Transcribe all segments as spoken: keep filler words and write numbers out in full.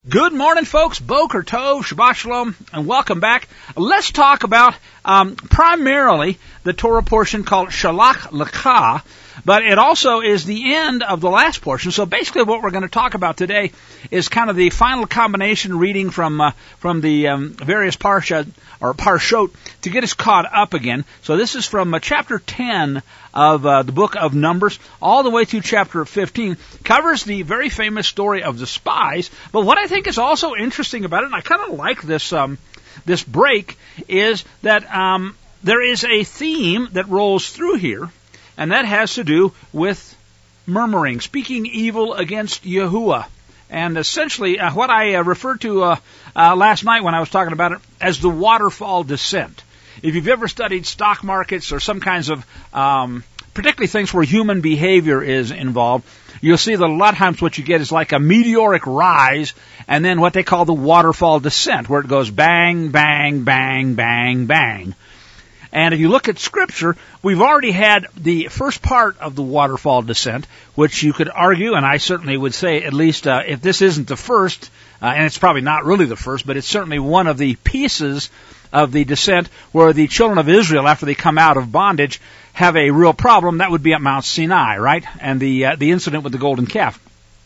Good morning, folks. Boker Tov, Shabbat Shalom, and welcome back. Let's talk about um, primarily the Torah portion called Shalach Lecha, but it also is the end of the last portion. So basically what we're going to talk about today is kind of the final combination reading from uh, from the um, various parsha or parshot to get us caught up again. So this is from uh, chapter ten of uh, the book of Numbers all the way through chapter fifteen. Covers the very famous story of the spies. But what I think is also interesting about it, and I kind of like this um, this break, is that um, there is a theme that rolls through here, and that has to do with murmuring, speaking evil against Yahuwah. And essentially, uh, what I uh, referred to uh, uh, last night when I was talking about it as the waterfall descent. If you've ever studied stock markets or some kinds of, um, particularly things where human behavior is involved, you'll see that a lot of times what you get is like a meteoric rise and then what they call the waterfall descent, where it goes bang, bang, bang, bang, bang. And if you look at Scripture, we've already had the first part of the waterfall descent, which you could argue, and I certainly would say, at least uh, if this isn't the first, uh, and it's probably not really the first, but it's certainly one of the pieces of the descent where the children of Israel, after they come out of bondage, have a real problem. That would be at Mount Sinai, right? And the uh, the incident with the golden calf.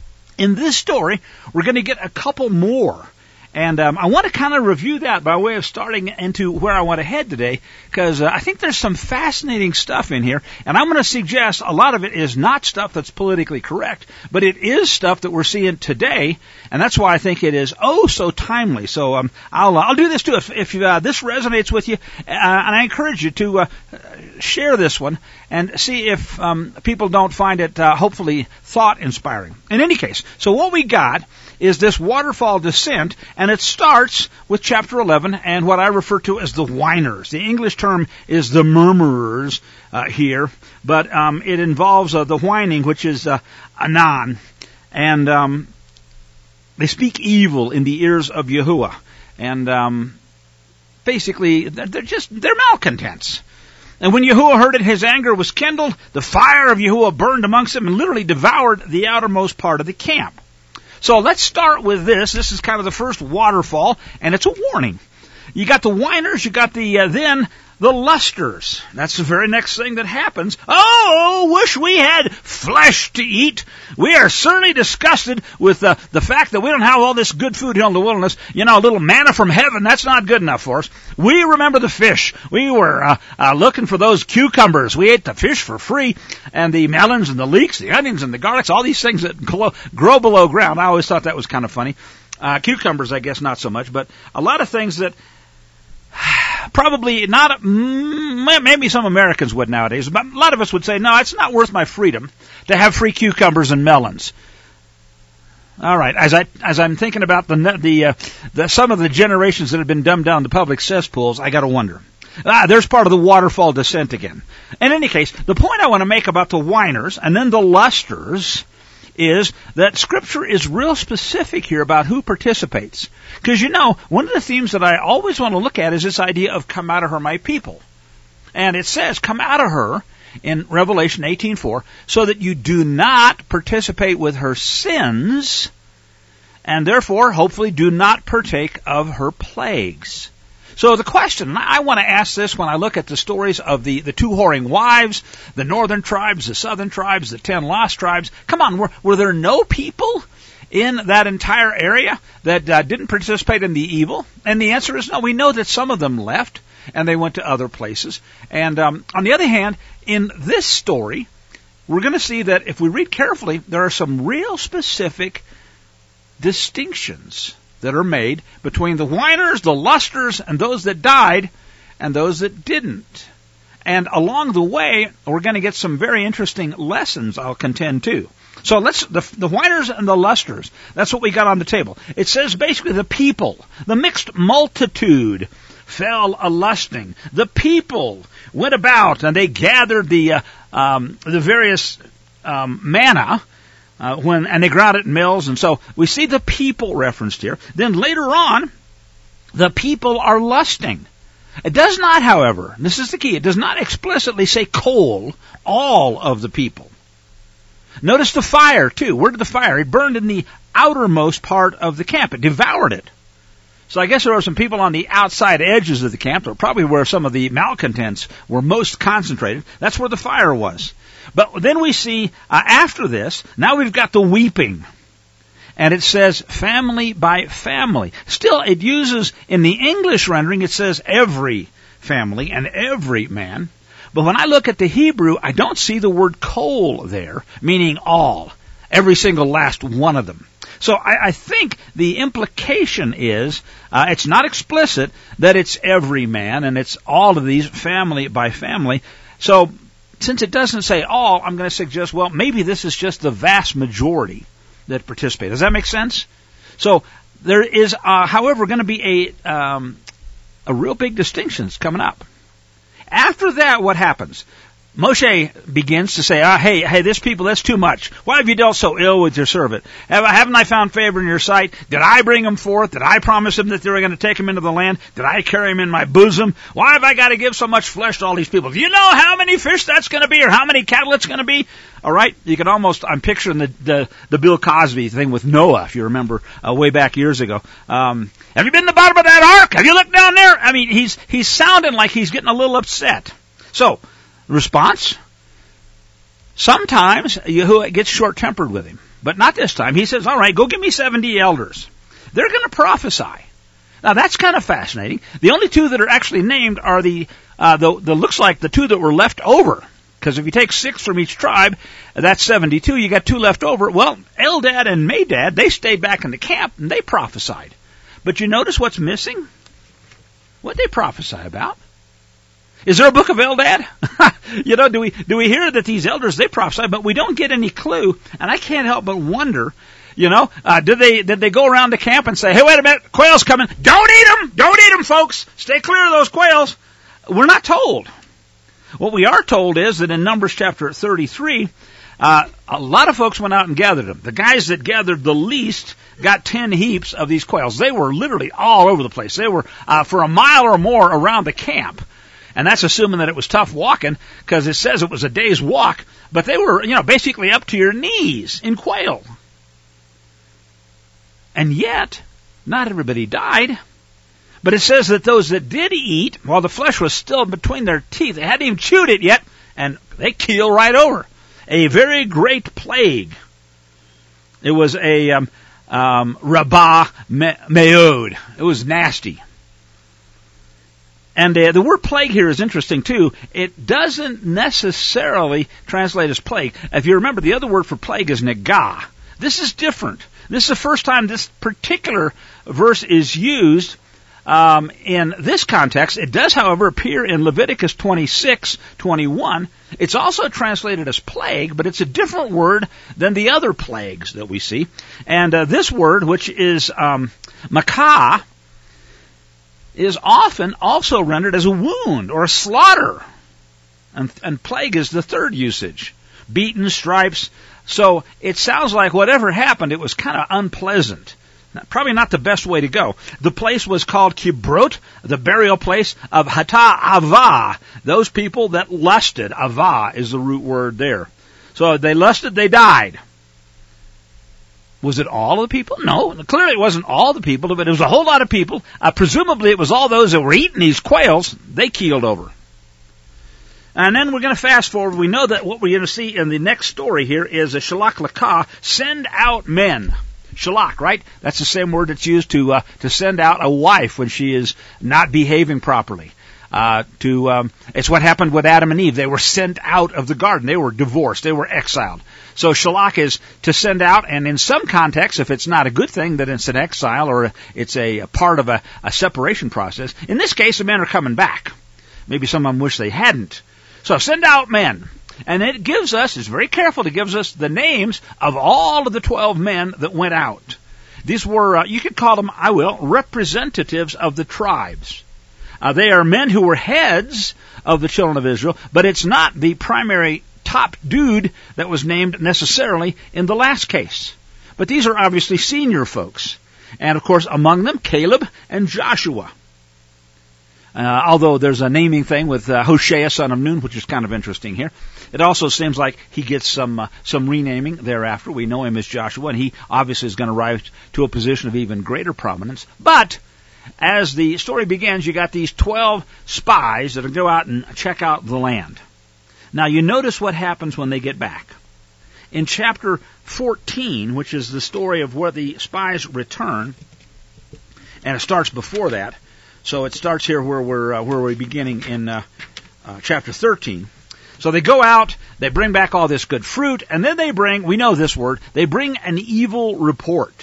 In this story, we're going to get a couple more. And um, I want to kind of review that by way of starting into where I want to head today, because uh, I think there's some fascinating stuff in here, and I'm going to suggest a lot of it is not stuff that's politically correct, but it is stuff that we're seeing today, and that's why I think it is oh so timely. So um, I'll I'll do this too. If, if uh, this resonates with you, uh, and I encourage you to uh, share this one and see if um, people don't find it uh, hopefully thought-inspiring. In any case, so what we got is this waterfall descent, and it starts with chapter eleven and what I refer to as the whiners. The English term is the murmurers uh, here, but um, it involves uh, the whining, which is uh, anan, and um, they speak evil in the ears of Yahuwah, and um, basically they're just they're malcontents. And when Yahuwah heard it, his anger was kindled. The fire of Yahuwah burned amongst them and literally devoured the outermost part of the camp. So let's start with this. This is kind of the first waterfall, and it's a warning. You got the whiners, you got the, uh, then, the lusters. That's the very next thing that happens. Oh, wish we had flesh to eat. We are certainly disgusted with uh, the fact that we don't have all this good food here in the wilderness. You know, a little manna from heaven, that's not good enough for us. We remember the fish. We were uh, uh, looking for those cucumbers. We ate the fish for free, and the melons and the leeks, the onions and the garlics, all these things that grow, grow below ground. I always thought that was kind of funny. Uh, cucumbers, I guess, not so much, but a lot of things that probably not, maybe some Americans would nowadays, but a lot of us would say, no, it's not worth my freedom to have free cucumbers and melons. All right, as I as I'm thinking about the the, uh, the some of the generations that have been dumbed down to public cesspools, I got to wonder. Ah, there's part of the waterfall descent again. In any case, the point I want to make about the whiners and then the lusters is that Scripture is real specific here about who participates. Because, you know, one of the themes that I always want to look at is this idea of come out of her, my people. And it says, come out of her in Revelation eighteen four, so that you do not participate with her sins, and therefore, hopefully, do not partake of her plagues. So the question, I want to ask this when I look at the stories of the, the two whoring wives, the northern tribes, the southern tribes, the ten lost tribes. Come on, were, were there no people in that entire area that uh, didn't participate in the evil? And the answer is no. We know that some of them left, and they went to other places. And um, on the other hand, in this story, we're going to see that if we read carefully, there are some real specific distinctions that are made between the whiners, the lusters, and those that died, and those that didn't. And along the way, we're going to get some very interesting lessons, I'll contend, too. So let's, the, the whiners and the lusters, that's what we got on the table. It says basically the people, the mixed multitude fell a-lusting. The people went about, and they gathered the, uh, um, the various um, manna, Uh, when and they ground it in mills, and so we see the people referenced here. Then later on, the people are lusting. It does not, however, this is the key, it does not explicitly say coal, all of the people. Notice the fire, too. Where did the fire? It burned in the outermost part of the camp. It devoured it. So I guess there were some people on the outside edges of the camp, or probably where some of the malcontents were most concentrated. That's where the fire was. But then we see, uh, after this, now we've got the weeping. And it says family by family. Still, it uses, in the English rendering, it says every family and every man. But when I look at the Hebrew, I don't see the word kol there, meaning all. Every single last one of them. So I, I think the implication is, uh, it's not explicit, that it's every man, and it's all of these family by family. So since it doesn't say all, I'm going to suggest, well, maybe this is just the vast majority that participate. Does that make sense? So there is, uh, however, going to be a um, a real big distinction coming up. After that, what happens? Moshe begins to say, ah, hey, hey, this people, that's too much. Why have you dealt so ill with your servant? Have, haven't I found favor in your sight? Did I bring them forth? Did I promise them that they were going to take them into the land? Did I carry them in my bosom? Why have I got to give so much flesh to all these people? Do you know how many fish that's going to be, or how many cattle it's going to be? All right, you can almost, I'm picturing the, the, the Bill Cosby thing with Noah, if you remember, uh, way back years ago. Um, have you been to the bottom of that ark? Have you looked down there? I mean, he's, he's sounding like he's getting a little upset. So, response? Sometimes Yahuwah gets short-tempered with him, but not this time. He says, all right, go give me seventy elders. They're going to prophesy. Now, that's kind of fascinating. The only two that are actually named are the, uh, the, the looks like the two that were left over. Because if you take six from each tribe, that's seventy-two. You got two left over. Well, Eldad and Medad, they stayed back in the camp and they prophesied. But you notice what's missing? What did they prophesy about? Is there a book of Eldad? you know, do we do we hear that these elders, they prophesy, but we don't get any clue, and I can't help but wonder, you know, uh, did they did they go around the camp and say, hey, wait a minute, quail's coming, don't eat them, don't eat them, folks, stay clear of those quails? We're not told. What we are told is that in Numbers chapter thirty-three, uh, a lot of folks went out and gathered them. The guys that gathered the least got ten heaps of these quails. They were literally all over the place. They were uh, for a mile or more around the camp. And that's assuming that it was tough walking, because it says it was a day's walk, but they were, you know, basically up to your knees in quail. And yet, not everybody died. But it says that those that did eat, while the flesh was still between their teeth, they hadn't even chewed it yet, and they keel right over. A very great plague. It was a um, um, rabah me'od. It was nasty. And uh, the word plague here is interesting, too. It doesn't necessarily translate as plague. If you remember, the other word for plague is negah. This is different. This is the first time this particular verse is used um, in this context. It does, however, appear in Leviticus twenty-six twenty-one. It's also translated as plague, but it's a different word than the other plagues that we see. And uh, this word, which is um, makah, is often also rendered as a wound or a slaughter. And, and plague is the third usage. Beaten, stripes. So it sounds like whatever happened, it was kind of unpleasant. Probably not the best way to go. The place was called Kibrot, the burial place of Hata Avah. Those people that lusted. Avah is the root word there. So they lusted, they died. Was it all of the people? No, clearly it wasn't all the people, but it was a whole lot of people. Uh, presumably it was all those that were eating these quails. They keeled over. And then we're going to fast forward. We know that what we're going to see in the next story here is a shalach lakah, send out men. Shalach, right? That's the same word that's used to uh, to send out a wife when she is not behaving properly. Uh, to um, it's what happened with Adam and Eve. They were sent out of the garden. They were divorced. They were exiled. So shalach is to send out, and in some contexts, if it's not a good thing, that it's an exile or it's a, a part of a, a separation process. In this case, the men are coming back. Maybe some of them wish they hadn't. So send out men. And it gives us, it's very careful, it gives us the names of all of the twelve men that went out. These were, uh, you could call them, I will, representatives of the tribes. Uh, they are men who were heads of the children of Israel, but it's not the primary top dude that was named necessarily in the last case. But these are obviously senior folks. And of course, among them, Caleb and Joshua. Uh, although there's a naming thing with uh, Hoshea, son of Nun, which is kind of interesting here. It also seems like he gets some uh, some renaming thereafter. We know him as Joshua, and he obviously is going to rise to a position of even greater prominence. But as the story begins, you got these twelve spies that go out and check out the land. Now, you notice what happens when they get back. In chapter fourteen, which is the story of where the spies return, and it starts before that, so it starts here where we're uh, where we're beginning in uh, uh, chapter thirteen. So they go out, they bring back all this good fruit, and then they bring, we know this word, they bring an evil report.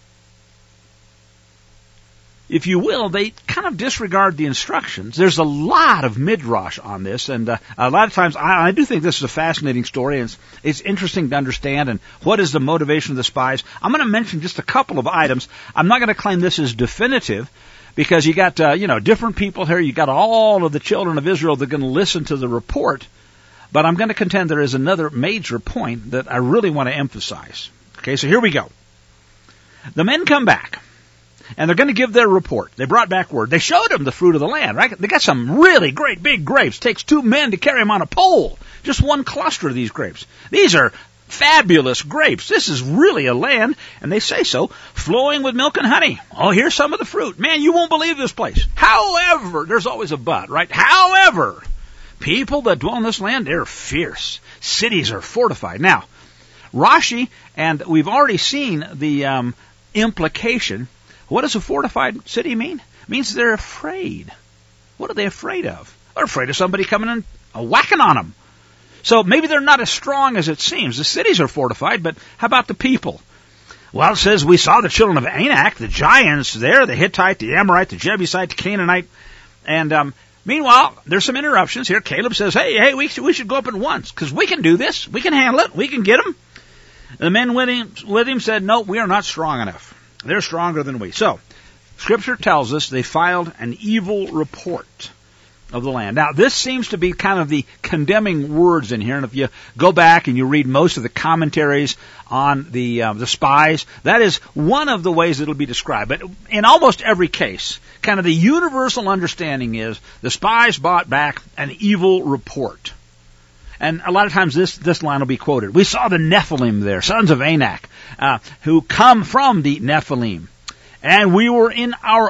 If you will, they kind of disregard the instructions. There's a lot of midrash on this, and uh, a lot of times I, I do think this is a fascinating story, and it's, it's interesting to understand, and what is the motivation of the spies. I'm going to mention just a couple of items. I'm not going to claim this is definitive, because you got, uh, you know, different people here. You got all of the children of Israel that are going to listen to the report. But I'm going to contend there is another major point that I really want to emphasize. Okay, so here we go. The men come back, and they're going to give their report. They brought back word. They showed them the fruit of the land, right? They got some really great big grapes. It takes two men to carry them on a pole. Just one cluster of these grapes. These are fabulous grapes. This is really a land, and they say so, flowing with milk and honey. Oh, here's some of the fruit. Man, you won't believe this place. However, there's always a but, right? However, people that dwell in this land, they're fierce. Cities are fortified. Now, Rashi, and we've already seen the um, implication. What does a fortified city mean? It means they're afraid. What are they afraid of? They're afraid of somebody coming in uh, whacking on them. So maybe they're not as strong as it seems. The cities are fortified, but how about the people? Well, it says we saw the children of Anak, the giants there, the Hittite, the Amorite, the Jebusite, the Canaanite, and um, meanwhile, there's some interruptions here. Caleb says, hey, hey, we should, we should go up at once, because we can do this. We can handle it. We can get them. The men with him, with him said, no, we are not strong enough. They're stronger than we. So, Scripture tells us they filed an evil report of the land. Now, this seems to be kind of the condemning words in here, and if you go back and you read most of the commentaries on the uh, the spies, that is one of the ways it'll be described. But in almost every case, kind of the universal understanding is the spies brought back an evil report. And a lot of times this, this line will be quoted. We saw the Nephilim there, sons of Anak, uh, who come from the Nephilim. And we were in our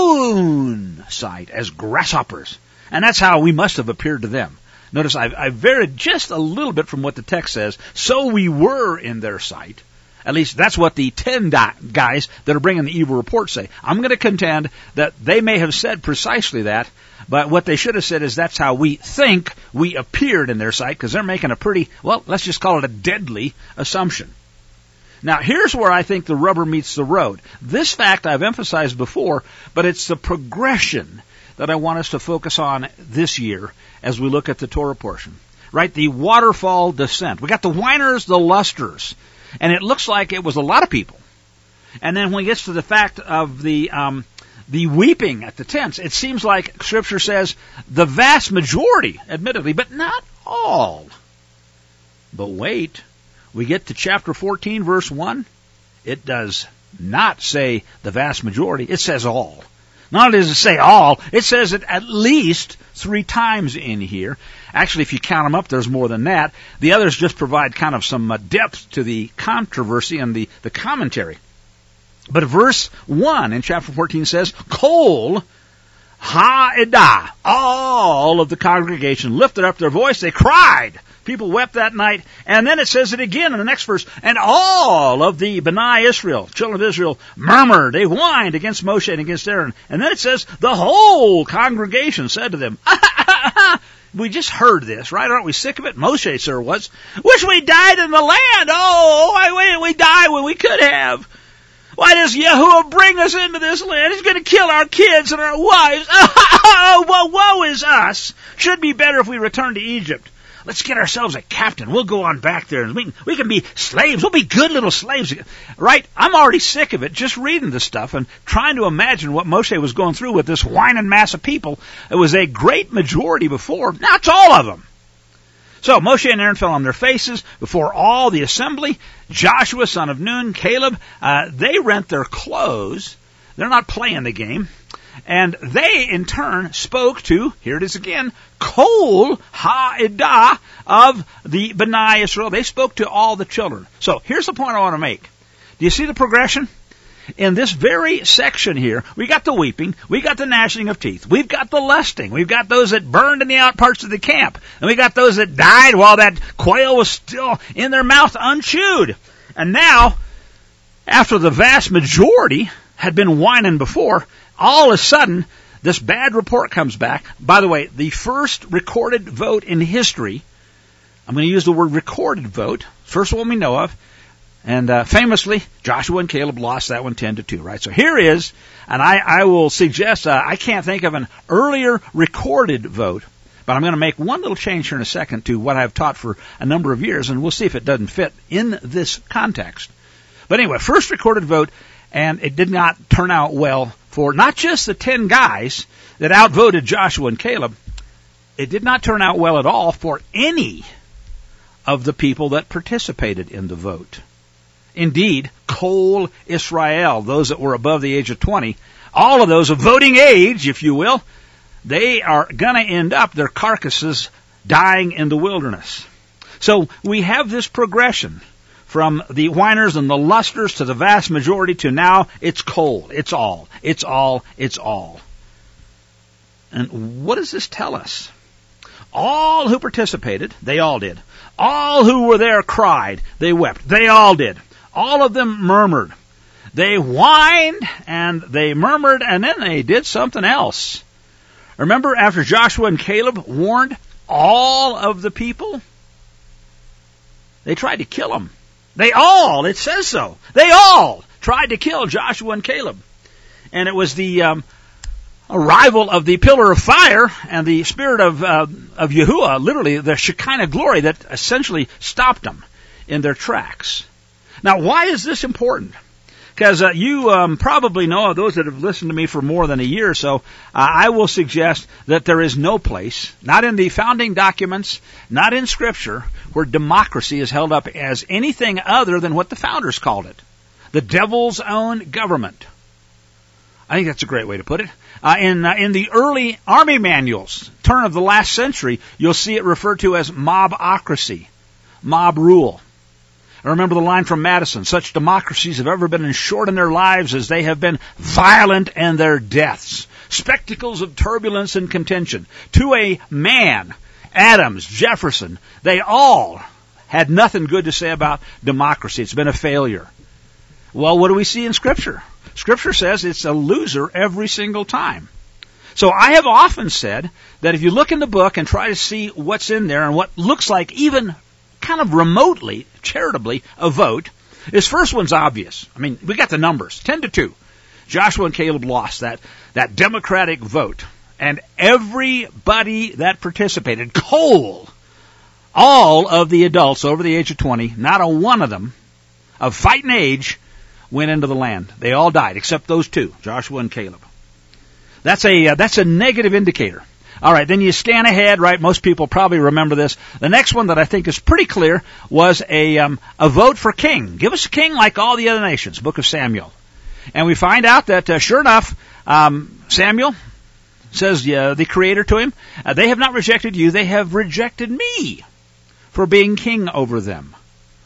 own sight as grasshoppers. And that's how we must have appeared to them. Notice I've, I've varied just a little bit from what the text says. So we were in their sight. At least that's what the ten guys that are bringing the evil report say. I'm going to contend that they may have said precisely that, but what they should have said is that's how we think we appeared in their sight, because they're making a pretty, well, let's just call it a deadly assumption. Now, here's where I think the rubber meets the road. This fact I've emphasized before, but it's the progression that I want us to focus on this year as we look at the Torah portion. Right? The waterfall descent. We got the whiners, the lusters. And it looks like it was a lot of people. And then when it gets to the fact of the um, the weeping at the tents, it seems like Scripture says the vast majority, admittedly, but not all. But wait, we get to chapter fourteen, verse one. It does not say the vast majority. It says all. Not only does it say all, it says it at least three times in here. Actually, if you count them up, there's more than that. The others just provide kind of some uh, depth to the controversy and the, the commentary. But verse one in chapter fourteen says, Kol ha'edah, all of the congregation lifted up their voice, they cried. People wept that night. And then it says it again in the next verse. And all of the B'nai Israel, children of Israel, murmured. They whined against Moshe and against Aaron. And then it says the whole congregation said to them, we just heard this, right? Aren't we sick of it? Moshe, sir, was. Wish we died in the land. Oh, why didn't we die when we could have? Why does Yahuwah bring us into this land? He's going to kill our kids and our wives. Oh, well, woe is us. Should be better if we return to Egypt. Let's get ourselves a captain. We'll go on back there, and we can, we can be slaves. We'll be good little slaves. Right? I'm already sick of it, just reading this stuff and trying to imagine what Moshe was going through with this whining mass of people. It was a great majority before. Now it's all of them. So Moshe and Aaron fell on their faces before all the assembly. Joshua, son of Nun, Caleb, uh, they rent their clothes. They're not playing the game. And they, in turn, spoke to, here it is again, Kol Ha'edah of the B'nai Israel. They spoke to all the children. So here's the point I want to make. Do you see the progression? In this very section here, we got the weeping, we got the gnashing of teeth, we've got the lusting, we've got those that burned in the out parts of the camp, and we got those that died while that quail was still in their mouth unchewed. And now, after the vast majority had been whining before, all of a sudden, this bad report comes back. By the way, the first recorded vote in history, I'm going to use the word recorded vote, first one we know of, and uh, famously, Joshua and Caleb lost that one ten to two, right? So here is, and I, I will suggest, uh, I can't think of an earlier recorded vote, but I'm going to make one little change here in a second to what I've taught for a number of years, and we'll see if it doesn't fit in this context. But anyway, first recorded vote, and it did not turn out well for not just the ten guys that outvoted Joshua and Caleb, it did not turn out well at all for any of the people that participated in the vote. Indeed, Kol Israel, those that were above the age of twenty, all of those of voting age, if you will, they are going to end up, their carcasses, dying in the wilderness. So we have this progression from the whiners and the lusters to the vast majority to now it's Kol. It's all. It's all. It's all. And what does this tell us? All who participated, they all did. All who were there cried, they wept, they all did. All of them murmured. They whined and they murmured and then they did something else. Remember after Joshua and Caleb warned all of the people? They tried to kill them. They all, it says so, they all tried to kill Joshua and Caleb. And it was the um, arrival of the pillar of fire and the spirit of, uh, of Yahuwah, literally the Shekinah glory, that essentially stopped them in their tracks. Now, why is this important? Because uh, you um, probably know, those that have listened to me for more than a year or so, uh, I will suggest that there is no place, not in the founding documents, not in Scripture, where democracy is held up as anything other than what the founders called it, the devil's own government. I think that's a great way to put it. Uh, in uh, in the early army manuals, turn of the last century, you'll see it referred to as mobocracy, mob rule. I remember the line from Madison, such democracies have ever been as short in their lives as they have been violent in their deaths. Spectacles of turbulence and contention. To a man, Adams, Jefferson, they all had nothing good to say about democracy. It's been a failure. Well, what do we see in Scripture? Scripture says it's a loser every single time. So I have often said that if you look in the book and try to see what's in there and what looks like even kind of remotely, charitably, a vote, this first one's obvious. I mean, we got the numbers, ten to two. Joshua and Caleb lost that, that democratic vote. And everybody that participated, Kol, all of the adults over the age of twenty, not a one of them of fighting age, went into the land. They all died, except those two, Joshua and Caleb. That's a uh, that's a negative indicator. All right, then you scan ahead, right? Most people probably remember this. The next one that I think is pretty clear was a um, a vote for king. Give us a king like all the other nations, Book of Samuel. And we find out that, uh, sure enough, um, Samuel says, uh, the Creator to him, uh, they have not rejected you, they have rejected me for being king over them.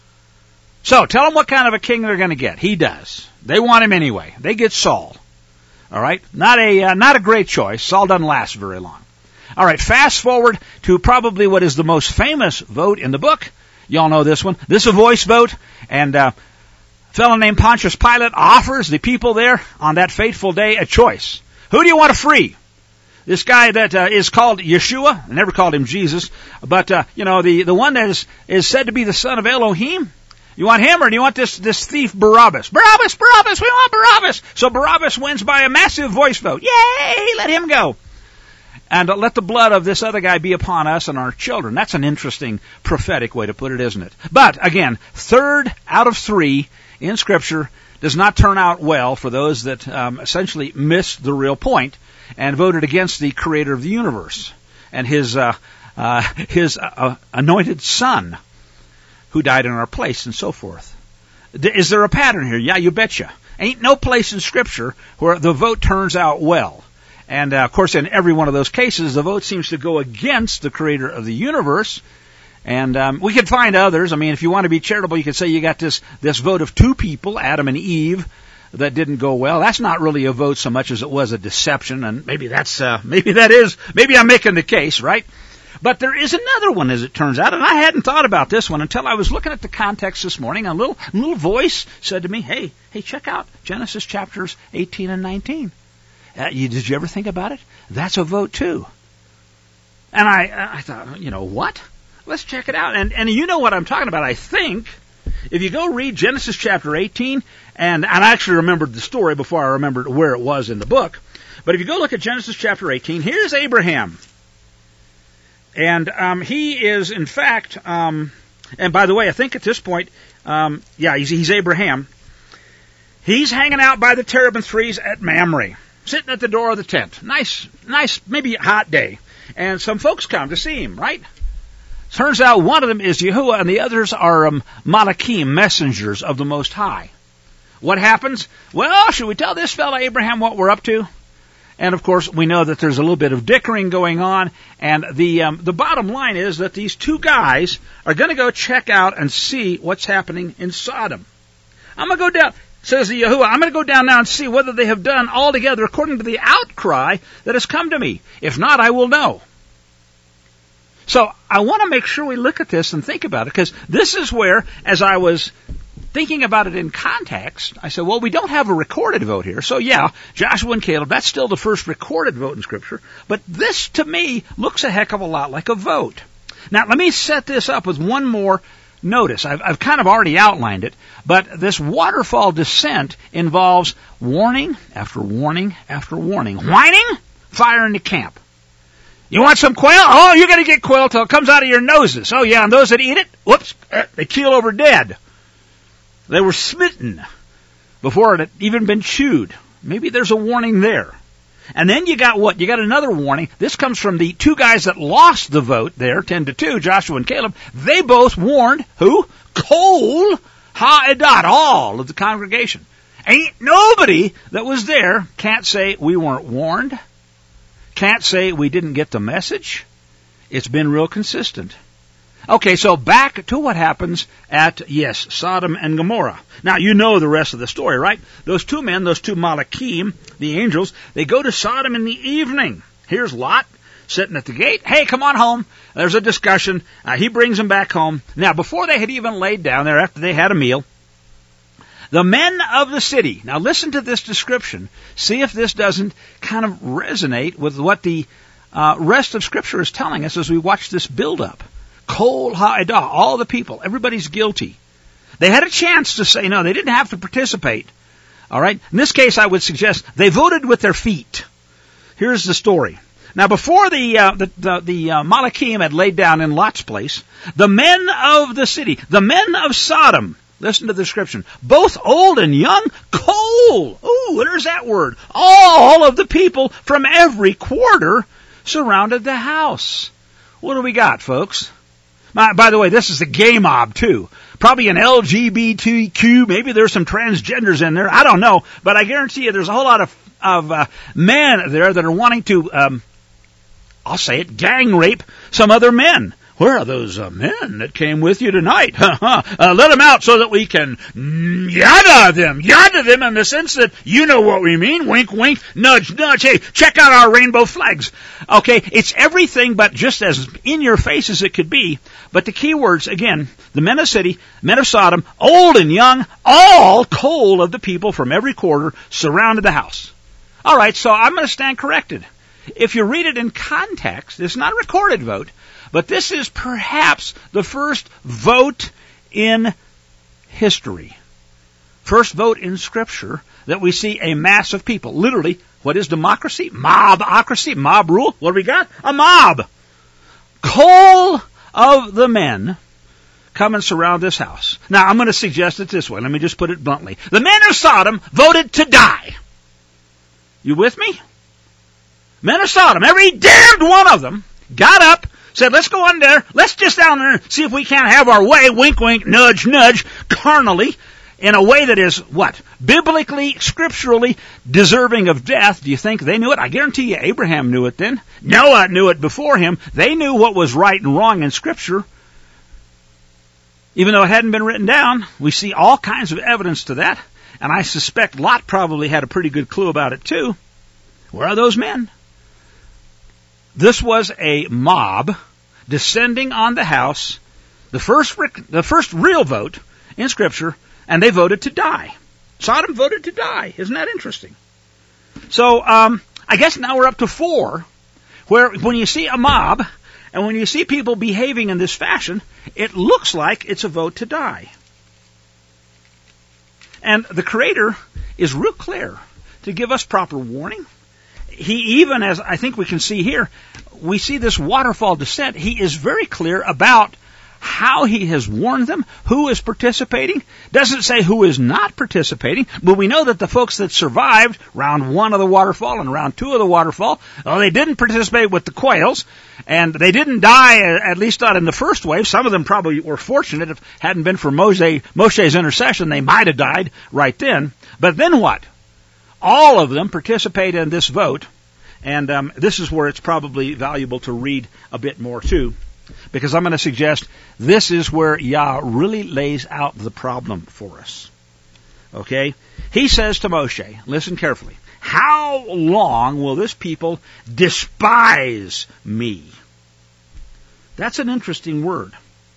So, tell them what kind of a king they're going to get. He does. They want him anyway. They get Saul. All right? Not a uh, not a great choice. Saul doesn't last very long. All right, fast forward to probably what is the most famous vote in the book. Y'all know this one. This is a voice vote, and uh, a fellow named Pontius Pilate offers the people there on that fateful day a choice. Who do you want to free? This guy that uh, is called Yeshua, I never called him Jesus, but, uh, you know, the, the one that is, is said to be the son of Elohim. You want him, or do you want this, this thief Barabbas? Barabbas, Barabbas, we want Barabbas! So Barabbas wins by a massive voice vote. Yay! Let him go. And let the blood of this other guy be upon us and our children. That's an interesting prophetic way to put it, isn't it? But, again, third out of three in Scripture does not turn out well for those that um, essentially missed the real point and voted against the Creator of the universe and His uh, uh, His uh, anointed Son who died in our place and so forth. Is there a pattern here? Yeah, you betcha. Ain't no place in Scripture where the vote turns out well. And, uh, of course, in every one of those cases, the vote seems to go against the creator of the universe. And um, we could find others. I mean, if you want to be charitable, you could say you got this, this vote of two people, Adam and Eve, that didn't go well. That's not really a vote so much as it was a deception. And maybe that's, uh, maybe that is, maybe I'm making the case, right? But there is another one, as it turns out, and I hadn't thought about this one until I was looking at the context this morning. A little, a little voice said to me, hey, hey, check out Genesis chapters eighteen and nineteen. Uh, you, did you ever think about it? That's a vote too. And I, I thought, you know, what? Let's check it out. And, and you know what I'm talking about, I think. If you go read Genesis chapter eighteen, and, and I actually remembered the story before I remembered where it was in the book. But if you go look at Genesis chapter eighteen, here's Abraham. And um, he is, in fact, um, and by the way, I think at this point, um, yeah, he's, he's Abraham. He's hanging out by the terebinth trees at Mamre, sitting at the door of the tent. Nice, nice, maybe a hot day. And some folks come to see him, right? Turns out one of them is Yahuwah, and the others are um, Malachim, messengers of the Most High. What happens? Well, should we tell this fellow Abraham what we're up to? And, of course, we know that there's a little bit of dickering going on. And the um, the bottom line is that these two guys are going to go check out and see what's happening in Sodom. I'm going to go down, says the Yahuwah, I'm going to go down now and see whether they have done altogether according to the outcry that has come to me. If not, I will know. So I want to make sure we look at this and think about it, because this is where, as I was thinking about it in context, I said, well, we don't have a recorded vote here. So, yeah, Joshua and Caleb, that's still the first recorded vote in Scripture. But this, to me, looks a heck of a lot like a vote. Now, let me set this up with one more notice. I've, I've kind of already outlined it. But this waterfall descent involves warning after warning after warning. Whining? Fire in the camp. You want some quail? Oh, you're going to get quail till it comes out of your noses. Oh, yeah, and those that eat it, whoops, they keel over dead. They were smitten before it had even been chewed. Maybe there's a warning there. And then you got what? You got another warning. This comes from the two guys that lost the vote there, ten to two, Joshua and Caleb. They both warned, who? Kol Ha'edat, all of the congregation. Ain't nobody that was there can't say we weren't warned. Can't say we didn't get the message. It's been real consistent. Okay, so back to what happens at, yes, Sodom and Gomorrah. Now, you know the rest of the story, right? Those two men, those two Malachim, the angels, they go to Sodom in the evening. Here's Lot sitting at the gate. Hey, come on home. There's a discussion. Uh, he brings them back home. Now, before they had even laid down there, after they had a meal, the men of the city. Now, listen to this description. See if this doesn't kind of resonate with what the uh, rest of Scripture is telling us as we watch this build-up. Kol Ha'edah, all the people, everybody's guilty. They had a chance to say no, they didn't have to participate. All right? In this case, I would suggest they voted with their feet. Here's the story. Now, before the uh, the, the, the uh, Malachim had laid down in Lot's place, the men of the city, the men of Sodom, listen to the description, both old and young, Kol, ooh, there's that word, all of the people from every quarter surrounded the house. What do we got, folks? By, by the way, this is the gay mob, too. Probably an L G B T Q, maybe there's some transgenders in there, I don't know, but I guarantee you there's a whole lot of, of uh, men there that are wanting to, um, I'll say it, gang rape some other men. Where are those uh, men that came with you tonight? uh, let them out so that we can yada them, yada them in the sense that you know what we mean. Wink, wink, nudge, nudge. Hey, check out our rainbow flags. Okay, it's everything but just as in your face as it could be. But the key words, again, the men of city, men of Sodom, old and young, all Kol of the people from every quarter surrounded the house. All right, so I'm going to stand corrected. If you read it in context, it's not a recorded vote. But this is perhaps the first vote in history. First vote in Scripture that we see a mass of people. Literally, what is democracy? Mobocracy, mob rule. What do we got? A mob. Kol of the men come and surround this house. Now, I'm going to suggest it this way. Let me just put it bluntly. The men of Sodom voted to die. You with me? Men of Sodom, every damned one of them, got up, said, let's go on there, let's just down there and see if we can't have our way, wink, wink, nudge, nudge, carnally, in a way that is, what? Biblically, scripturally deserving of death. Do you think they knew it? I guarantee you Abraham knew it then. Noah knew it before him. They knew what was right and wrong in Scripture. Even though it hadn't been written down, we see all kinds of evidence to that. And I suspect Lot probably had a pretty good clue about it too. Where are those men? This was a mob descending on the house, the first, the first real vote in Scripture, and they voted to die. Sodom voted to die. Isn't that interesting? So, um, I guess now we're up to four, where when you see a mob, and when you see people behaving in this fashion, it looks like it's a vote to die. And the Creator is real clear to give us proper warning. He even, as I think we can see here, we see this waterfall descent. He is very clear about how he has warned them, who is participating. Doesn't say who is not participating, but we know that the folks that survived round one of the waterfall and round two of the waterfall, well, they didn't participate with the quails, and they didn't die, at least not in the first wave. Some of them probably were fortunate. If it hadn't been for Moshe, Moshe's intercession, they might have died right then. But then what? All of them participated in this vote, and um, this is where it's probably valuable to read a bit more too, because I'm going to suggest this is where Yah really lays out the problem for us. Okay? He says to Moshe, listen carefully, how long will this people despise me? That's an interesting word.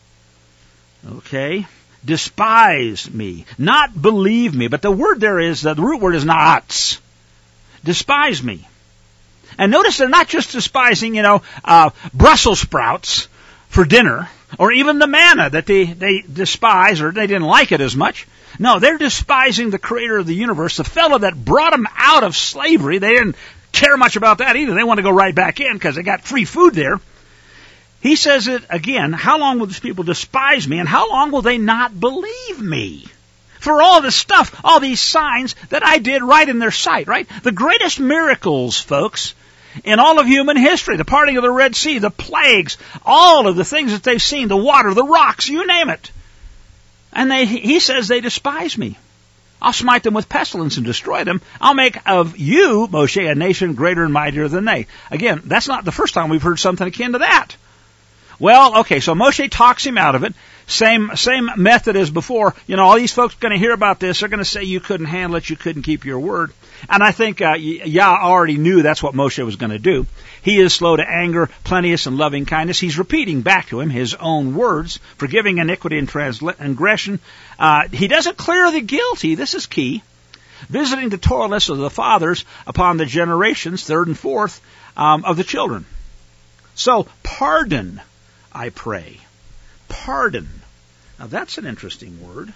Okay? Despise me. Not believe me, but the word there is, the root word is na'atz. Despise me. And notice they're not just despising, you know, uh, Brussels sprouts for dinner, or even the manna that they, they despise, or they didn't like it as much. No, they're despising the Creator of the universe, the fellow that brought them out of slavery. They didn't care much about that either. They want to go right back in because they got free food there. He says it again, how long will these people despise me, and how long will they not believe me? For all this stuff, all these signs that I did right in their sight, right? The greatest miracles, folks, in all of human history, the parting of the Red Sea, the plagues, all of the things that they've seen, the water, the rocks, you name it. And they, he says they despise me. I'll smite them with pestilence and destroy them. I'll make of you, Moshe, a nation greater and mightier than they. Again, that's not the first time we've heard something akin to that. Well, okay, so Moshe talks him out of it. Same same method as before. You know, all these folks are going to hear about this. They're going to say you couldn't handle it, you couldn't keep your word. And I think uh, Yah already knew that's what Moshe was going to do. He is slow to anger, plenteous in loving kindness. He's repeating back to him his own words, forgiving iniquity and transgression. Uh, he doesn't clear the guilty. This is key. Visiting the Torah list of the fathers upon the generations, third and fourth, um, of the children. So, pardon, I pray. Pardon. Now that's an interesting word.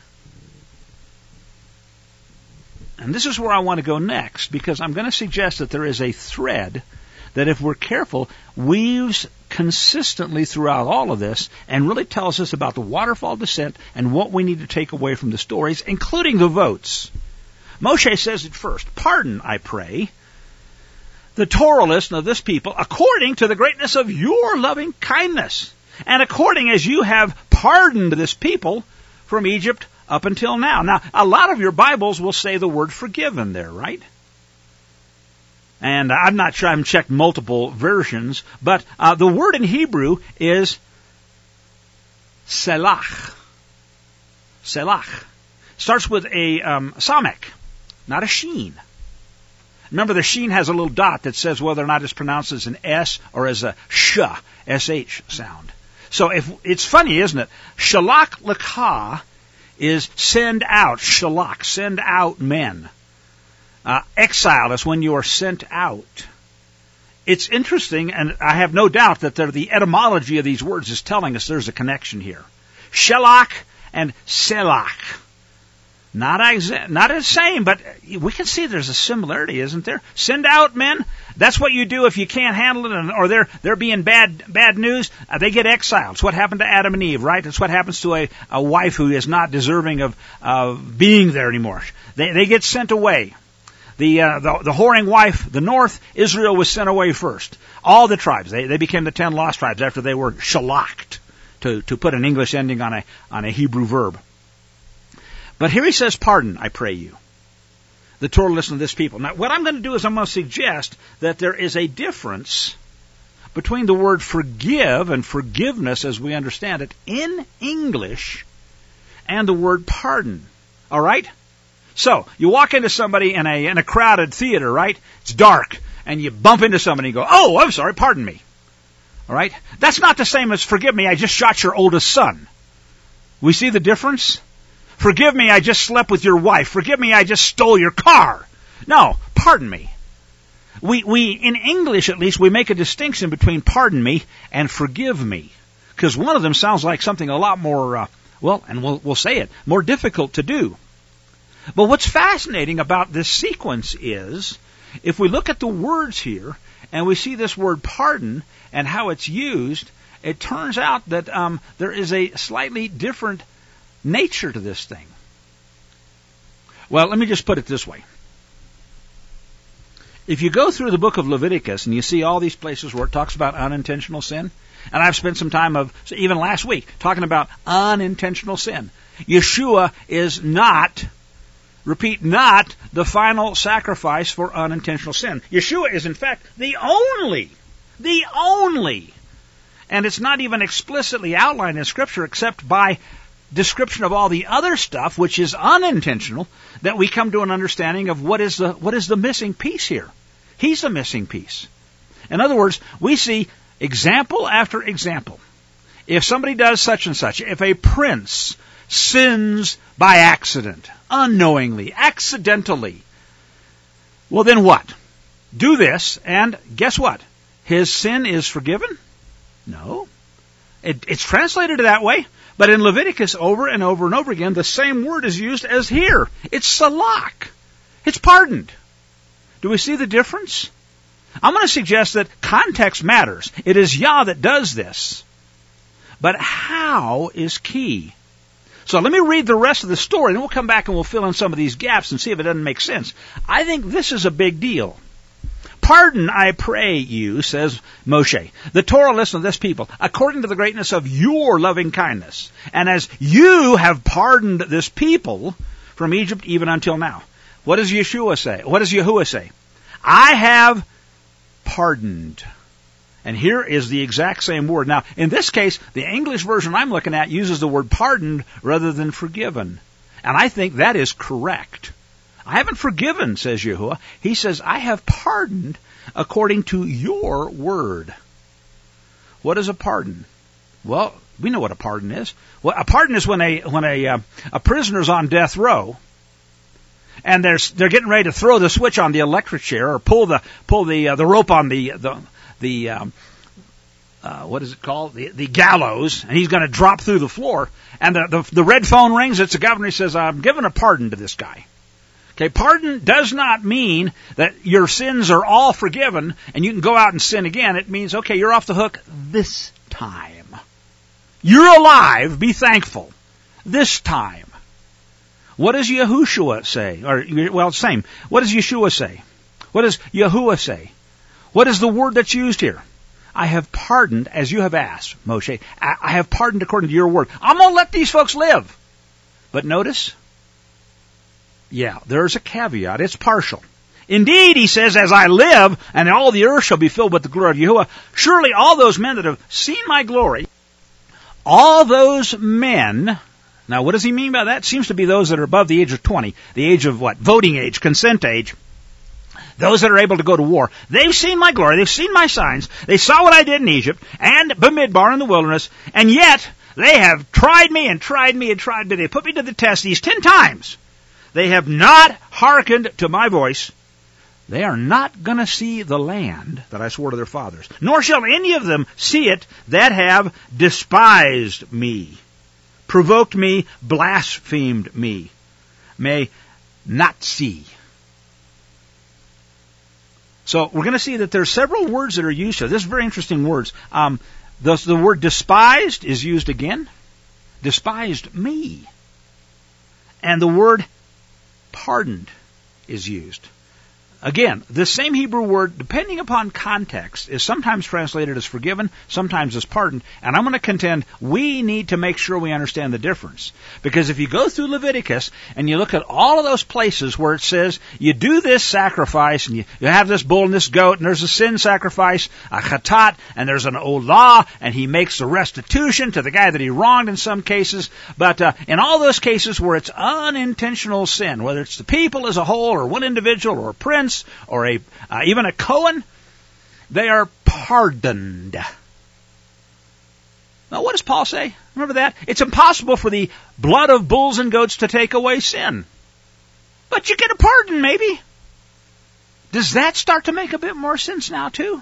And this is where I want to go next, because I'm going to suggest that there is a thread that, if we're careful, weaves consistently throughout all of this and really tells us about the waterfall descent and what we need to take away from the stories, including the votes. Moshe says it first. Pardon, I pray, the Torah list of this people according to the greatness of your loving kindness, and according as you have pardoned this people from Egypt up until now. Now, a lot of your Bibles will say the word forgiven there, right? And I'm not sure, I haven't checked multiple versions, but uh, the word in Hebrew is selach. Selach. Starts with a um, samek, not a sheen. Remember, the sheen has a little dot that says whether or not it's pronounced as an S or as a sh, S H sound. So if it's funny, isn't it? Shalach lekah is send out. Shalach, send out men. Uh, exile is when you are sent out. It's interesting, and I have no doubt that the etymology of these words is telling us there's a connection here. Shalach and selach. Not exa- not the same, but we can see there's a similarity, isn't there? Send out men. That's what you do if you can't handle it, or they're they're being bad bad news. Uh, they get exiled. It's what happened to Adam and Eve, right? It's what happens to a, a wife who is not deserving of uh, being there anymore. They they get sent away. The, uh, the the whoring wife, the north, Israel was sent away first. All the tribes, they they became the ten lost tribes after they were shalached, to to put an English ending on a on a Hebrew verb. But here he says, pardon, I pray you. The Torah listen to this people. Now, what I'm going to do is I'm going to suggest that there is a difference between the word forgive and forgiveness as we understand it in English and the word pardon. All right? So, you walk into somebody in a in a crowded theater, right? It's dark, and you bump into somebody and you go, oh, I'm sorry, pardon me. All right? That's not the same as forgive me, I just shot your oldest son. We see the difference? Forgive me, I just slept with your wife. Forgive me, I just stole your car. No, pardon me. We, we, in English at least, we make a distinction between pardon me and forgive me. Because one of them sounds like something a lot more, uh, well, and we'll, we'll say it, more difficult to do. But what's fascinating about this sequence is, if we look at the words here, and we see this word pardon and how it's used, it turns out that um, there is a slightly different nature to this thing. Well, let me just put it this way. If you go through the book of Leviticus and you see all these places where it talks about unintentional sin, and I've spent some time of, even last week, talking about unintentional sin. Yeshua is not, repeat, not the final sacrifice for unintentional sin. Yeshua is, in fact, the only, the only, and it's not even explicitly outlined in Scripture except by description of all the other stuff, which is unintentional, that we come to an understanding of what is the what is the missing piece here. He's the missing piece. In other words, we see example after example. If somebody does such and such, if a prince sins by accident, unknowingly, accidentally, well then what? Do this, and guess what? His sin is forgiven? No. It, it's translated that way. But in Leviticus, over and over and over again, the same word is used as here. It's salak. It's pardoned. Do we see the difference? I'm going to suggest that context matters. It is Yah that does this. But how is key. So let me read the rest of the story, and then we'll come back and we'll fill in some of these gaps and see if it doesn't make sense. I think this is a big deal. Pardon, I pray you, says Moshe. The Torah listened to this people, according to the greatness of your loving kindness. And as you have pardoned this people from Egypt even until now. What does Yeshua say? What does Yahuwah say? I have pardoned. And here is the exact same word. Now, in this case, the English version I'm looking at uses the word pardoned rather than forgiven. And I think that is correct. I haven't forgiven, says Yahuwah. He says, I have pardoned according to your word. What is a pardon? Well, we know what a pardon is. Well, a pardon is when a when a uh, a prisoner's on death row, and they're they're getting ready to throw the switch on the electric chair or pull the pull the uh, the rope on the the the um, uh, what is it called the the gallows, and he's going to drop through the floor. And the, the the red phone rings. It's the governor. He says, I'm giving a pardon to this guy. Okay, pardon does not mean that your sins are all forgiven and you can go out and sin again. It means, okay, you're off the hook this time. You're alive, be thankful. This time. What does Yahushua say? Or, well, same. What does Yeshua say? What does Yahuwah say? What is the word that's used here? I have pardoned as you have asked, Moshe. I have pardoned according to your word. I'm going to let these folks live. But notice, yeah, there's a caveat. It's partial. Indeed, he says, as I live, and all the earth shall be filled with the glory of Yahuwah, surely all those men that have seen my glory, all those men, now what does he mean by that? Seems to be those that are above the age of twenty, the age of what? Voting age, consent age. Those that are able to go to war. They've seen my glory, they've seen my signs, they saw what I did in Egypt, and Bamidbar in the wilderness, and yet they have tried me and tried me and tried me. They put me to the test these ten times. They have not hearkened to my voice. They are not going to see the land that I swore to their fathers. Nor shall any of them see it that have despised me, provoked me, blasphemed me. May not see. So we're going to see that there are several words that are used here. This is very interesting words. Um, the, the word despised is used again. Despised me. And the word pardoned is used. Again, this same Hebrew word, depending upon context, is sometimes translated as forgiven, sometimes as pardoned, and I'm going to contend we need to make sure we understand the difference. Because if you go through Leviticus and you look at all of those places where it says you do this sacrifice and you, you have this bull and this goat and there's a sin sacrifice, a chatat, and there's an olah, and he makes the restitution to the guy that he wronged in some cases, but uh, in all those cases where it's unintentional sin, whether it's the people as a whole or one individual or a prince, or a uh, even a Cohen, they are pardoned. Now, what does Paul say? Remember that? It's impossible for the blood of bulls and goats to take away sin. But you get a pardon, maybe. Does that start to make a bit more sense now, too?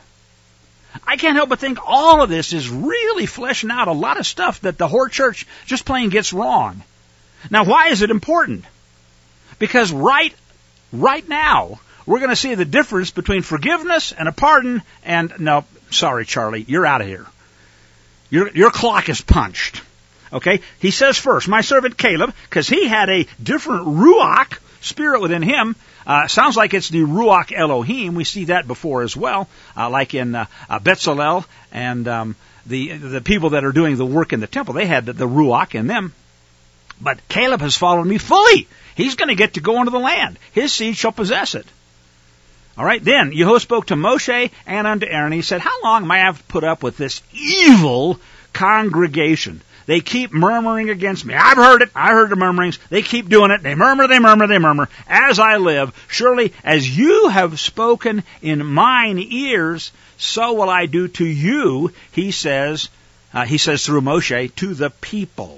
I can't help but think all of this is really fleshing out a lot of stuff that the Hort Church just plain gets wrong. Now, why is it important? Because right, right now, we're going to see the difference between forgiveness and a pardon and, no, sorry, Charlie, you're out of here. Your, your clock is punched. Okay? He says first, my servant Caleb, because he had a different Ruach spirit within him. Uh, sounds like it's the Ruach Elohim. We see that before as well, uh, like in uh, uh, Bezalel and um, the the people that are doing the work in the temple. They had the, the Ruach in them. But Caleb has followed me fully. He's going to get to go into the land. His seed shall possess it. All right, then Yehoshua spoke to Moshe and unto Aaron. He said, how long am I have to put up with this evil congregation? They keep murmuring against me. I've heard it. I heard the murmurings. They keep doing it. They murmur, they murmur, they murmur. As I live, surely as you have spoken in mine ears, so will I do to you, he says, uh, he says through Moshe, to the people.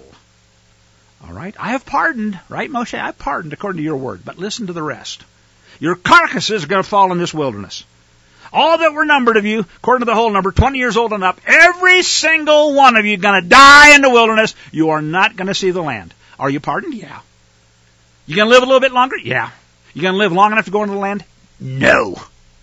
All right, I have pardoned, right, Moshe? I've pardoned according to your word, but listen to the rest. Your carcasses are going to fall in this wilderness. All that were numbered of you, according to the whole number, twenty years old and up, every single one of you going to die in the wilderness. You are not going to see the land. Are you pardoned? Yeah. You going to live a little bit longer? Yeah. You going to live long enough to go into the land? No.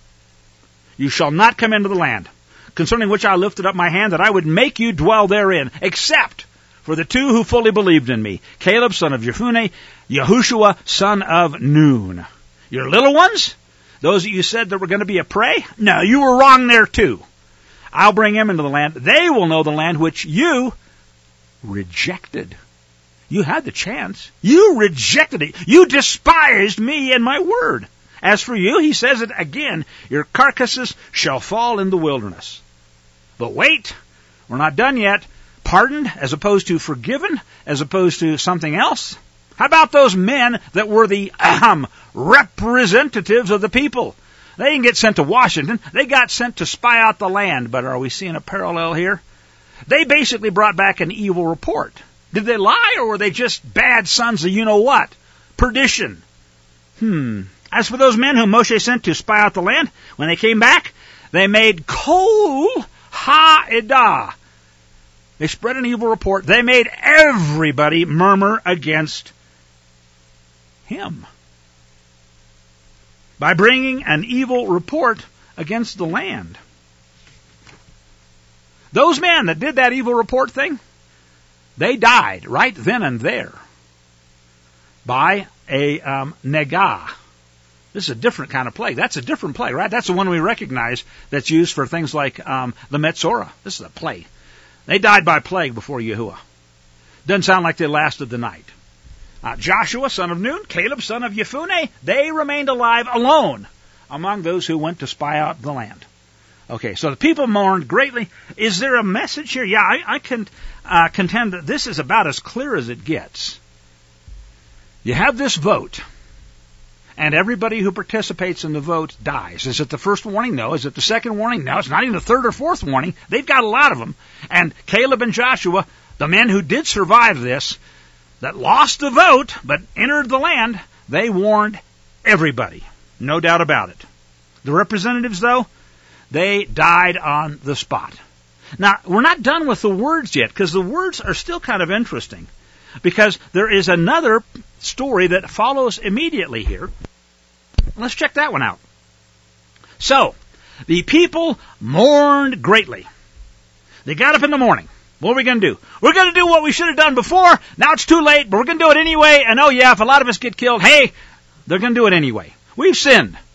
You shall not come into the land, concerning which I lifted up my hand, that I would make you dwell therein, except for the two who fully believed in me, Caleb, son of Jephunneh, Yehoshua, son of Nun. Your little ones, those that you said that were going to be a prey, no, you were wrong there too. I'll bring them into the land. They will know the land which you rejected. You had the chance. You rejected it. You despised me and my word. As for you, he says it again, your carcasses shall fall in the wilderness. But wait, we're not done yet. Pardoned as opposed to forgiven, as opposed to something else. How about those men that were the ahem, representatives of the people? They didn't get sent to Washington. They got sent to spy out the land. But are we seeing a parallel here? They basically brought back an evil report. Did they lie, or were they just bad sons of you-know-what? Perdition. Hmm. As for those men whom Moshe sent to spy out the land, when they came back, they made kol ha-edah. They spread an evil report. They made everybody murmur against him by bringing an evil report against the land. Those men that did that evil report thing, they died right then and there by a um, negah. This is a different kind of plague. That's a different plague, right? That's the one we recognize that's used for things like um, the Metzorah. This is a plague. They died by plague before Yahuwah. Doesn't sound like they lasted the night. Uh, Joshua, son of Nun, Caleb, son of Jephunneh, they remained alive alone among those who went to spy out the land. Okay, so the people mourned greatly. Is there a message here? Yeah, I, I can uh, contend that this is about as clear as it gets. You have this vote, and everybody who participates in the vote dies. Is it the first warning? No. Is it the second warning? No. It's not even the third or fourth warning. They've got a lot of them. And Caleb and Joshua, the men who did survive this, that lost the vote but entered the land, they warned everybody. No doubt about it. The representatives, though, they died on the spot. Now, we're not done with the words yet, because the words are still kind of interesting. Because there is another story that follows immediately here. Let's check that one out. So, the people mourned greatly. They got up in the morning. What are we going to do? We're going to do what we should have done before. Now it's too late, but we're going to do it anyway. And oh yeah, if a lot of us get killed, hey, they're going to do it anyway. We've sinned.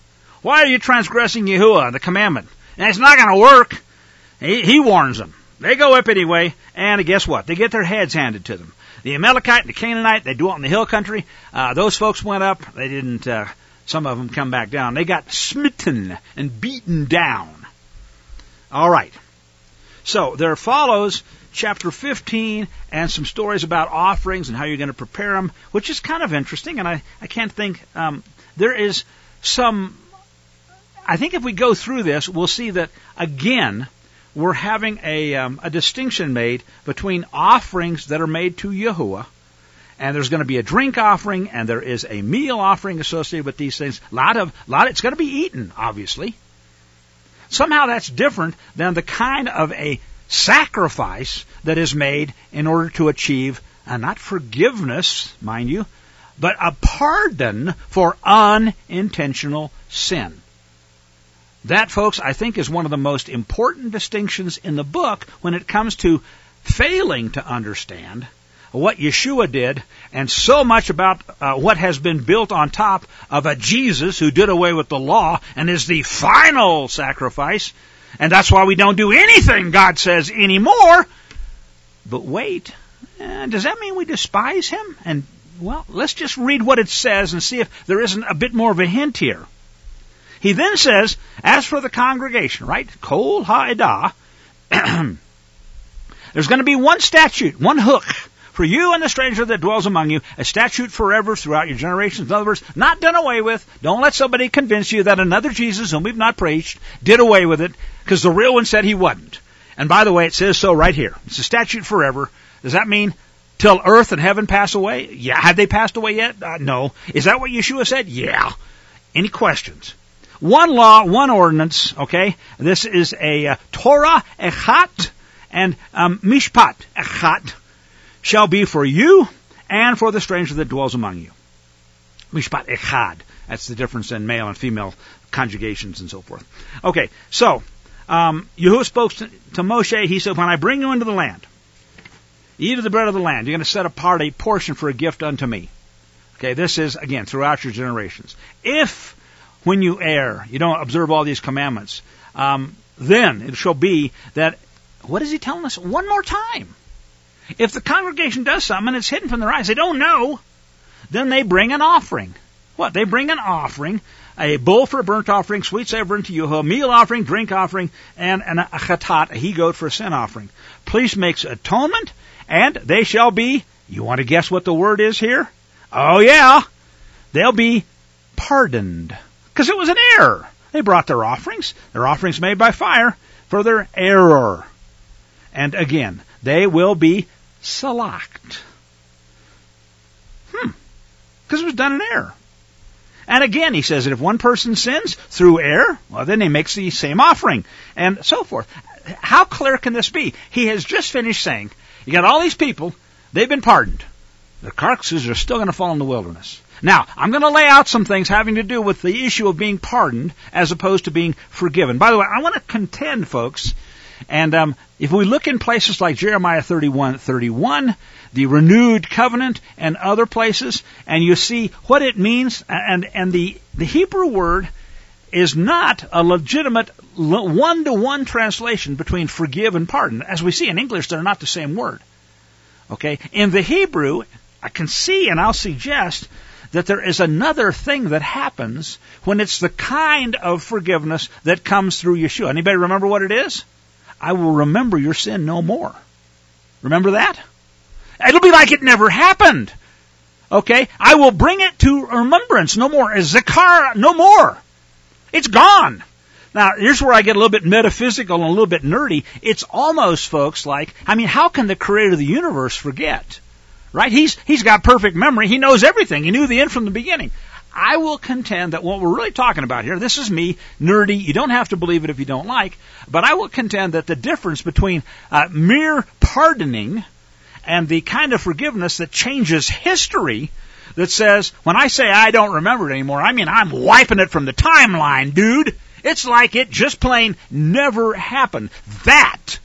Why are you transgressing Yahuwah, the commandment? And it's not going to work. He, he warns them. They go up anyway, and guess what? They get their heads handed to them. The Amalekite and the Canaanite, they dwelt in the hill country. Uh, those folks went up. They didn't, uh, some of them come back down. They got smitten and beaten down. All right. So there follows chapter fifteen and some stories about offerings and how you're going to prepare them, which is kind of interesting. And I, I can't think, um, there is some, I think if we go through this, we'll see that, again, we're having a, um, a distinction made between offerings that are made to Yahuwah, and there's going to be a drink offering, and there is a meal offering associated with these things. A lot of, lot, it's going to be eaten, obviously. Somehow that's different than the kind of a sacrifice that is made in order to achieve, uh, not forgiveness, mind you, but a pardon for unintentional sin. That, folks, I think is one of the most important distinctions in the book when it comes to failing to understand what Yeshua did, and so much about uh, what has been built on top of a Jesus who did away with the law and is the final sacrifice, and that's why we don't do anything, God says, anymore. But wait, uh, does that mean we despise Him? And, well, let's just read what it says and see if there isn't a bit more of a hint here. He then says, as for the congregation, right, Kol Ha'edah, there's going to be one statute, one hook, for you and the stranger that dwells among you, a statute forever throughout your generations. In other words, not done away with. Don't let somebody convince you that another Jesus, whom we've not preached, did away with it, because the real one said he wasn't. And by the way, it says so right here. It's a statute forever. Does that mean till earth and heaven pass away? Yeah. Have they passed away yet? Uh, no. Is that what Yeshua said? Yeah. Any questions? One law, one ordinance, okay? This is a uh, Torah echat and um, mishpat echat shall be for you and for the stranger that dwells among you. Mishpat echad. That's the difference in male and female conjugations and so forth. Okay, so um, Yahuwah spoke to, to Moshe. He said, when I bring you into the land, eat of the bread of the land, you're going to set apart a portion for a gift unto me. Okay, this is, again, throughout your generations. If when you err, you don't observe all these commandments, um, then it shall be that, what is he telling us? One more time. If the congregation does something and it's hidden from their eyes, they don't know, then they bring an offering. What? They bring an offering, a bull for a burnt offering, sweet savor unto Yahuwah, meal offering, drink offering, and, and a chatat, a he-goat for a sin offering. Priest makes atonement, and they shall be, you want to guess what the word is here? Oh yeah, they'll be pardoned. Because it was an error. They brought their offerings, their offerings made by fire, for their error. And again, they will be salaked. Hmm. Because it was done in error. And again, he says that if one person sins through error, well, then he makes the same offering, and so forth. How clear can this be? He has just finished saying, you got all these people, they've been pardoned. Their carcasses are still going to fall in the wilderness. Now, I'm going to lay out some things having to do with the issue of being pardoned as opposed to being forgiven. By the way, I want to contend, folks, and um, if we look in places like Jeremiah thirty-one thirty-one, the renewed covenant, and other places, and you see what it means, and, and the, the Hebrew word is not a legitimate one-to-one translation between forgive and pardon. As we see in English, they're not the same word. Okay? In the Hebrew, I can see and I'll suggest that there is another thing that happens when it's the kind of forgiveness that comes through Yeshua. Anybody remember what it is? I will remember your sin no more. Remember that? It'll be like it never happened. Okay? I will bring it to remembrance no more. Zakar, no more. It's gone. Now, here's where I get a little bit metaphysical and a little bit nerdy. It's almost, folks, like, I mean, how can the creator of the universe forget? Right? He's, he's got perfect memory. He knows everything. He knew the end from the beginning. I will contend that what we're really talking about here, this is me, nerdy, you don't have to believe it if you don't like, but I will contend that the difference between uh, mere pardoning and the kind of forgiveness that changes history, that says, when I say I don't remember it anymore, I mean I'm wiping it from the timeline, dude. It's like it just plain never happened. That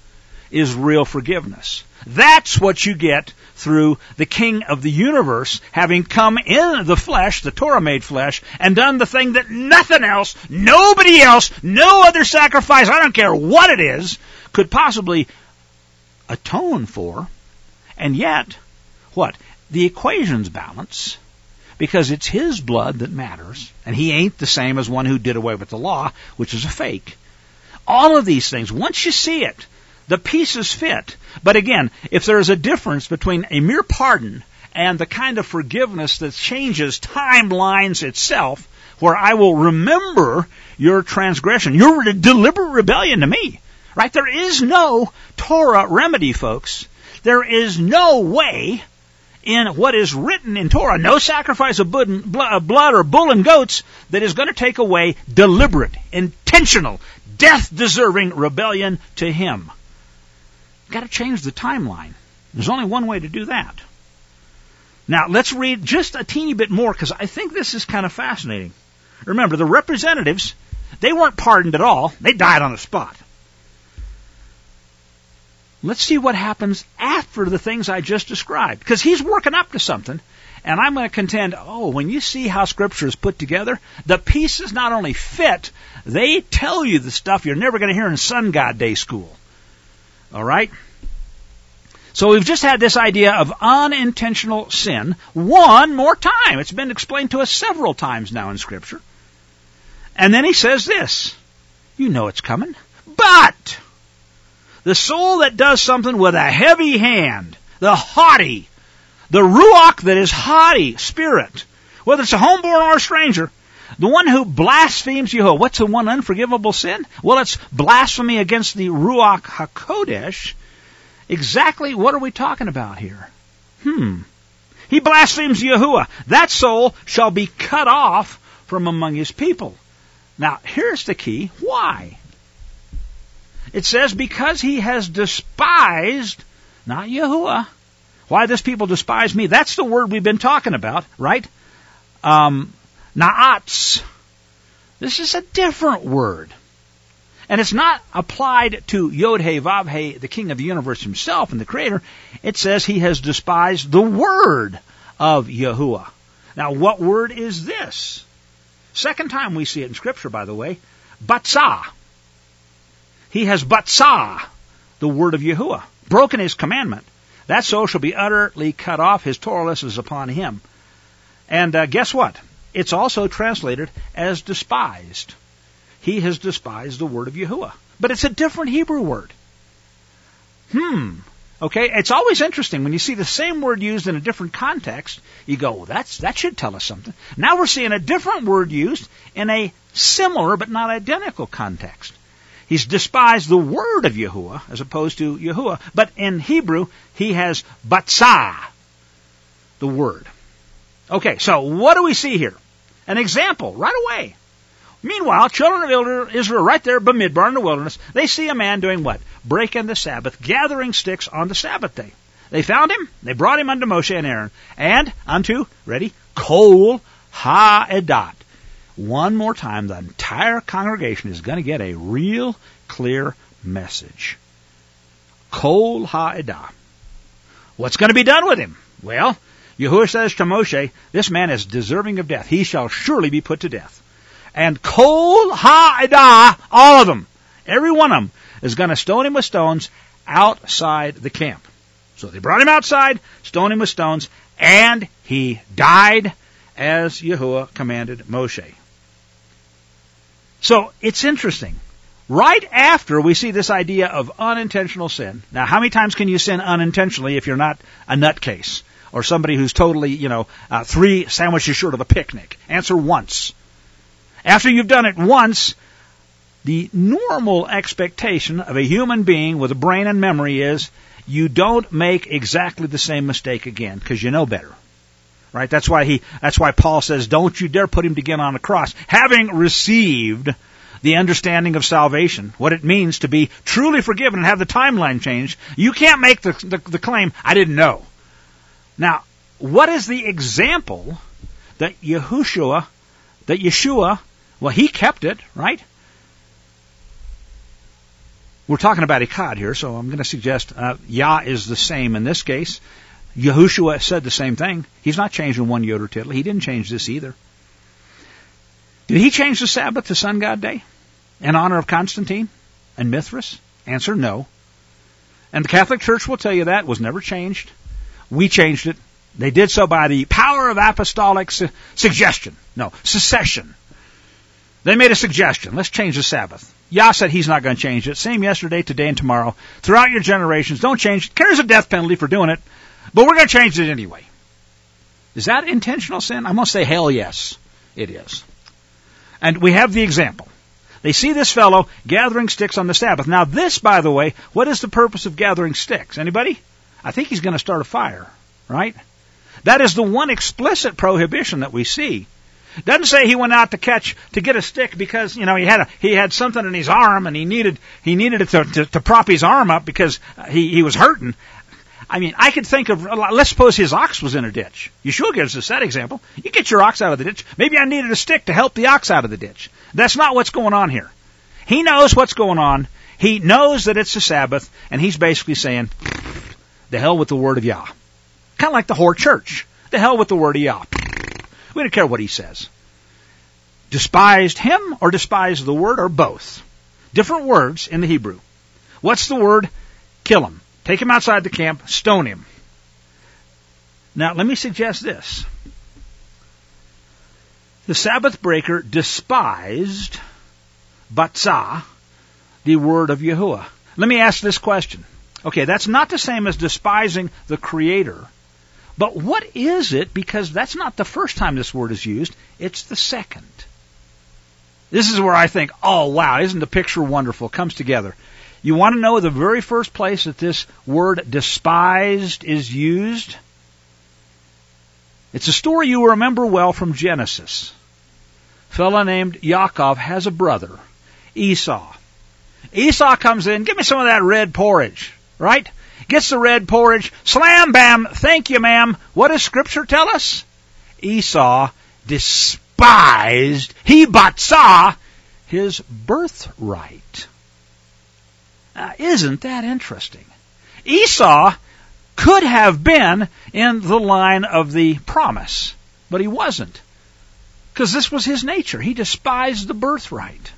is real forgiveness. That's what you get through the King of the universe having come in the flesh, the Torah-made flesh, and done the thing that nothing else, nobody else, no other sacrifice, I don't care what it is, could possibly atone for. And yet, what? The equations balance, because it's His blood that matters, and He ain't the same as one who did away with the law, which is a fake. All of these things, once you see it, the pieces fit. But again, if there is a difference between a mere pardon and the kind of forgiveness that changes timelines itself, where I will remember your transgression, your deliberate rebellion to me, right? There is no Torah remedy, folks. There is no way in what is written in Torah, no sacrifice of blood or bull and goats, that is going to take away deliberate, intentional, death-deserving rebellion to Him. You've got to change the timeline. There's only one way to do that. Now, let's read just a teeny bit more, because I think this is kind of fascinating. Remember, the representatives, they weren't pardoned at all. They died on the spot. Let's see what happens after the things I just described, because he's working up to something, and I'm going to contend, oh, when you see how Scripture is put together, the pieces not only fit, they tell you the stuff you're never going to hear in Sun God Day school. All right? So we've just had this idea of unintentional sin one more time. It's been explained to us several times now in Scripture. And then he says this, you know it's coming, but the soul that does something with a heavy hand, the haughty, the ruach that is haughty spirit, whether it's a homeborn or a stranger, the one who blasphemes Yehovah. What's the one unforgivable sin? Well, it's blasphemy against the Ruach HaKodesh. Exactly what are we talking about here? Hmm. He blasphemes Yahuwah. That soul shall be cut off from among his people. Now, here's the key. Why? It says, because he has despised, not Yahuwah. Why this people despise me? That's the word we've been talking about, right? Um, Naatz. This is a different word. And it's not applied to Yod-He, Vav-He, the King of the universe himself and the Creator. It says he has despised the word of Yahuwah. Now, what word is this? Second time we see it in Scripture, by the way. Batzah. He has batzah, the word of Yahuwah, broken his commandment. That soul shall be utterly cut off. His Torah is upon him. And uh, guess what? It's also translated as despised. He has despised the word of Yahuwah. But it's a different Hebrew word. Hmm. Okay, it's always interesting when you see the same word used in a different context. You go, well, that's, that should tell us something. Now we're seeing a different word used in a similar but not identical context. He's despised the word of Yahuwah as opposed to Yahuwah. But in Hebrew, he has batzah, the word. Okay, so what do we see here? An example right away. Meanwhile, children of Israel right there, Bamidbar in the wilderness, they see a man doing what? Breaking the Sabbath, gathering sticks on the Sabbath day. They found him, they brought him unto Moshe and Aaron, and unto, ready, Kol Ha'edat. One more time, the entire congregation is going to get a real clear message. Kol Ha'edah. What's going to be done with him? Well, Yahuwah says to Moshe, this man is deserving of death. He shall surely be put to death. And Kol Ha'edah, all of them, every one of them, is going to stone him with stones outside the camp. So they brought him outside, stoned him with stones, and he died as Yahuwah commanded Moshe. So it's interesting. Right after we see this idea of unintentional sin. Now, how many times can you sin unintentionally if you're not a nutcase or somebody who's totally, you know, uh, three sandwiches short of a picnic? Answer once. After you've done it once, the normal expectation of a human being with a brain and memory is you don't make exactly the same mistake again because you know better. Right? That's why he, that's why Paul says, don't you dare put him again on the cross. Having received the understanding of salvation, what it means to be truly forgiven and have the timeline changed, you can't make the, the, the claim, I didn't know. Now, what is the example that Yahushua, that Yeshua, well, he kept it, right? We're talking about Echad here, so I'm going to suggest uh, Yah is the same in this case. Yahushua said the same thing. He's not changing one yod or tittle. He didn't change this either. Did he change the Sabbath to Sun God Day in honor of Constantine and Mithras? Answer, no. And the Catholic Church will tell you that was never changed. We changed it. They did so by the power of apostolic su- suggestion. No, secession. They made a suggestion. Let's change the Sabbath. Yah said he's not going to change it. Same yesterday, today, and tomorrow. Throughout your generations, don't change it. There's a death penalty for doing it, but we're going to change it anyway. Is that intentional sin? I'm going to say hell yes, it is. And we have the example. They see this fellow gathering sticks on the Sabbath. Now this, by the way, what is the purpose of gathering sticks? Anybody? I think he's going to start a fire, right? That is the one explicit prohibition that we see. Doesn't say he went out to catch, to get a stick because, you know, he had a, he had something in his arm and he needed, he needed it to, to, to prop his arm up because he, he was hurting. I mean, I could think of, let's suppose his ox was in a ditch. Yeshua gives us that example. You get your ox out of the ditch. Maybe I needed a stick to help the ox out of the ditch. That's not what's going on here. He knows what's going on. He knows that it's the Sabbath, and he's basically saying, the hell with the word of Yah. Kind of like the whore church. The hell with the word of Yah. We don't care what he says. Despised him or despised the word or both. Different words in the Hebrew. What's the word? Kill him. Take him outside the camp. Stone him. Now, let me suggest this. The Sabbath breaker despised, batzah, the word of Yahuwah. Let me ask this question. Okay, that's not the same as despising the Creator. But what is it? Because that's not the first time this word is used. It's the second. This is where I think, oh wow, isn't the picture wonderful? It comes together. You want to know the very first place that this word despised is used? It's a story you remember well from Genesis. A fellow named Yaakov has a brother, Esau. Esau comes in, give me some of that red porridge, right? Gets the red porridge, slam bam, thank you ma'am. What does Scripture tell us? Esau despised, he batzah, his birthright. Now, isn't that interesting? Esau could have been in the line of the promise, but he wasn't. Because this was his nature. He despised the birthright.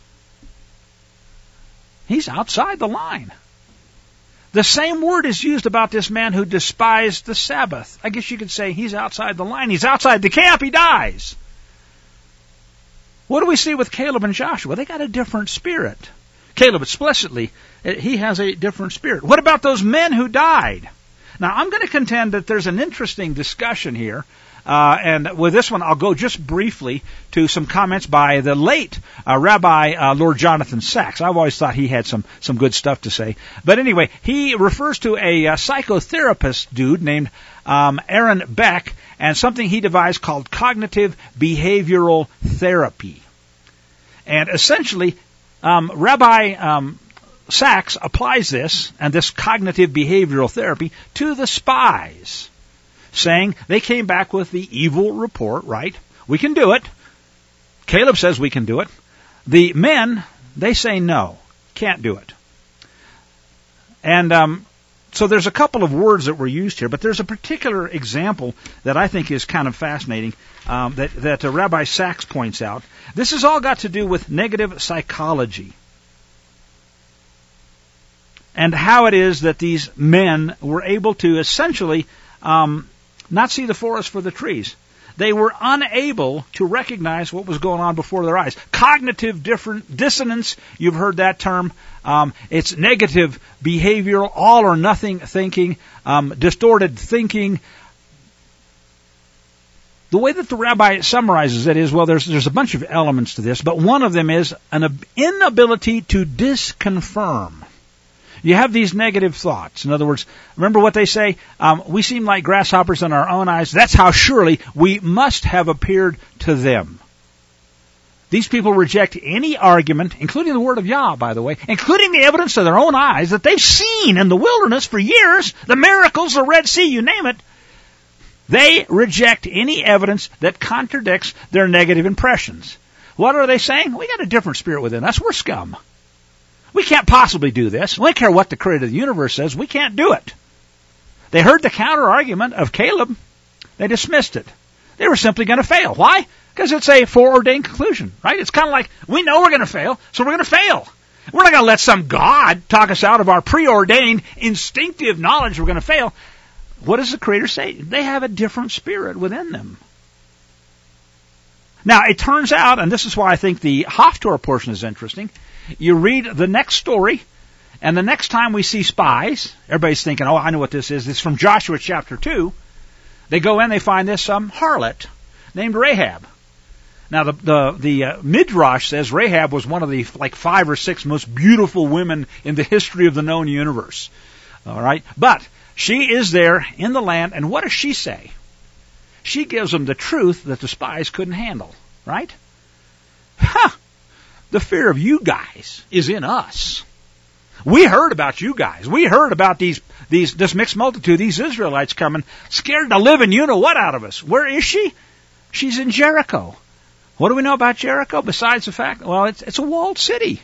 He's outside the line. The same word is used about this man who despised the Sabbath. I guess you could say he's outside the line. He's outside the camp. He dies. What do we see with Caleb and Joshua? They got a different spirit. Caleb explicitly, he has a different spirit. What about those men who died? Now, I'm going to contend that there's an interesting discussion here. Uh, and with this one, I'll go just briefly to some comments by the late uh, Rabbi uh, Lord Jonathan Sacks. I've always thought he had some, some good stuff to say. But anyway, he refers to a uh, psychotherapist dude named um, Aaron Beck and something he devised called cognitive behavioral therapy. And essentially, um, Rabbi um, Sacks applies this, and this cognitive behavioral therapy, to the spies, saying they came back with the evil report, right? We can do it. Caleb says we can do it. The men, they say no, can't do it. And um, so there's a couple of words that were used here, but there's a particular example that I think is kind of fascinating um, that, that uh, Rabbi Sacks points out. This has all got to do with negative psychology and how it is that these men were able to essentially um, not see the forest for the trees. They were unable to recognize what was going on before their eyes. Cognitive different dissonance, you've heard that term. Um, it's negative behavioral, all or nothing thinking, um, distorted thinking. The way that the rabbi summarizes it is, well, there's there's a bunch of elements to this, but one of them is an inability to disconfirm. You have these negative thoughts. In other words, remember what they say? Um, we seem like grasshoppers in our own eyes. That's how surely we must have appeared to them. These people reject any argument, including the word of Yah, by the way, including the evidence of their own eyes that they've seen in the wilderness for years, the miracles, the Red Sea, you name it. They reject any evidence that contradicts their negative impressions. What are they saying? We got a different spirit within us. We're scum. We can't possibly do this. We don't care what the creator of the universe says. We can't do it. They heard the counter-argument of Caleb. They dismissed it. They were simply going to fail. Why? Because it's a foreordained conclusion, right? It's kind of like, we know we're going to fail, so we're going to fail. We're not going to let some God talk us out of our preordained, instinctive knowledge we're going to fail. What does the Creator say? They have a different spirit within them. Now, it turns out, and this is why I think the Haftorah portion is interesting, you read the next story, and the next time we see spies, everybody's thinking, oh, I know what this is. It's from Joshua chapter two. They go in, they find this um, harlot named Rahab. Now, the the, the uh, Midrash says Rahab was one of the like five or six most beautiful women in the history of the known universe. All right? But she is there in the land, and what does she say? She gives them the truth that the spies couldn't handle, right? Huh! The fear of you guys is in us. We heard about you guys. We heard about these, these, this mixed multitude, these Israelites coming, scared to live and you know what out of us. Where is she? She's in Jericho. What do we know about Jericho besides the fact, well, it's, it's a walled city.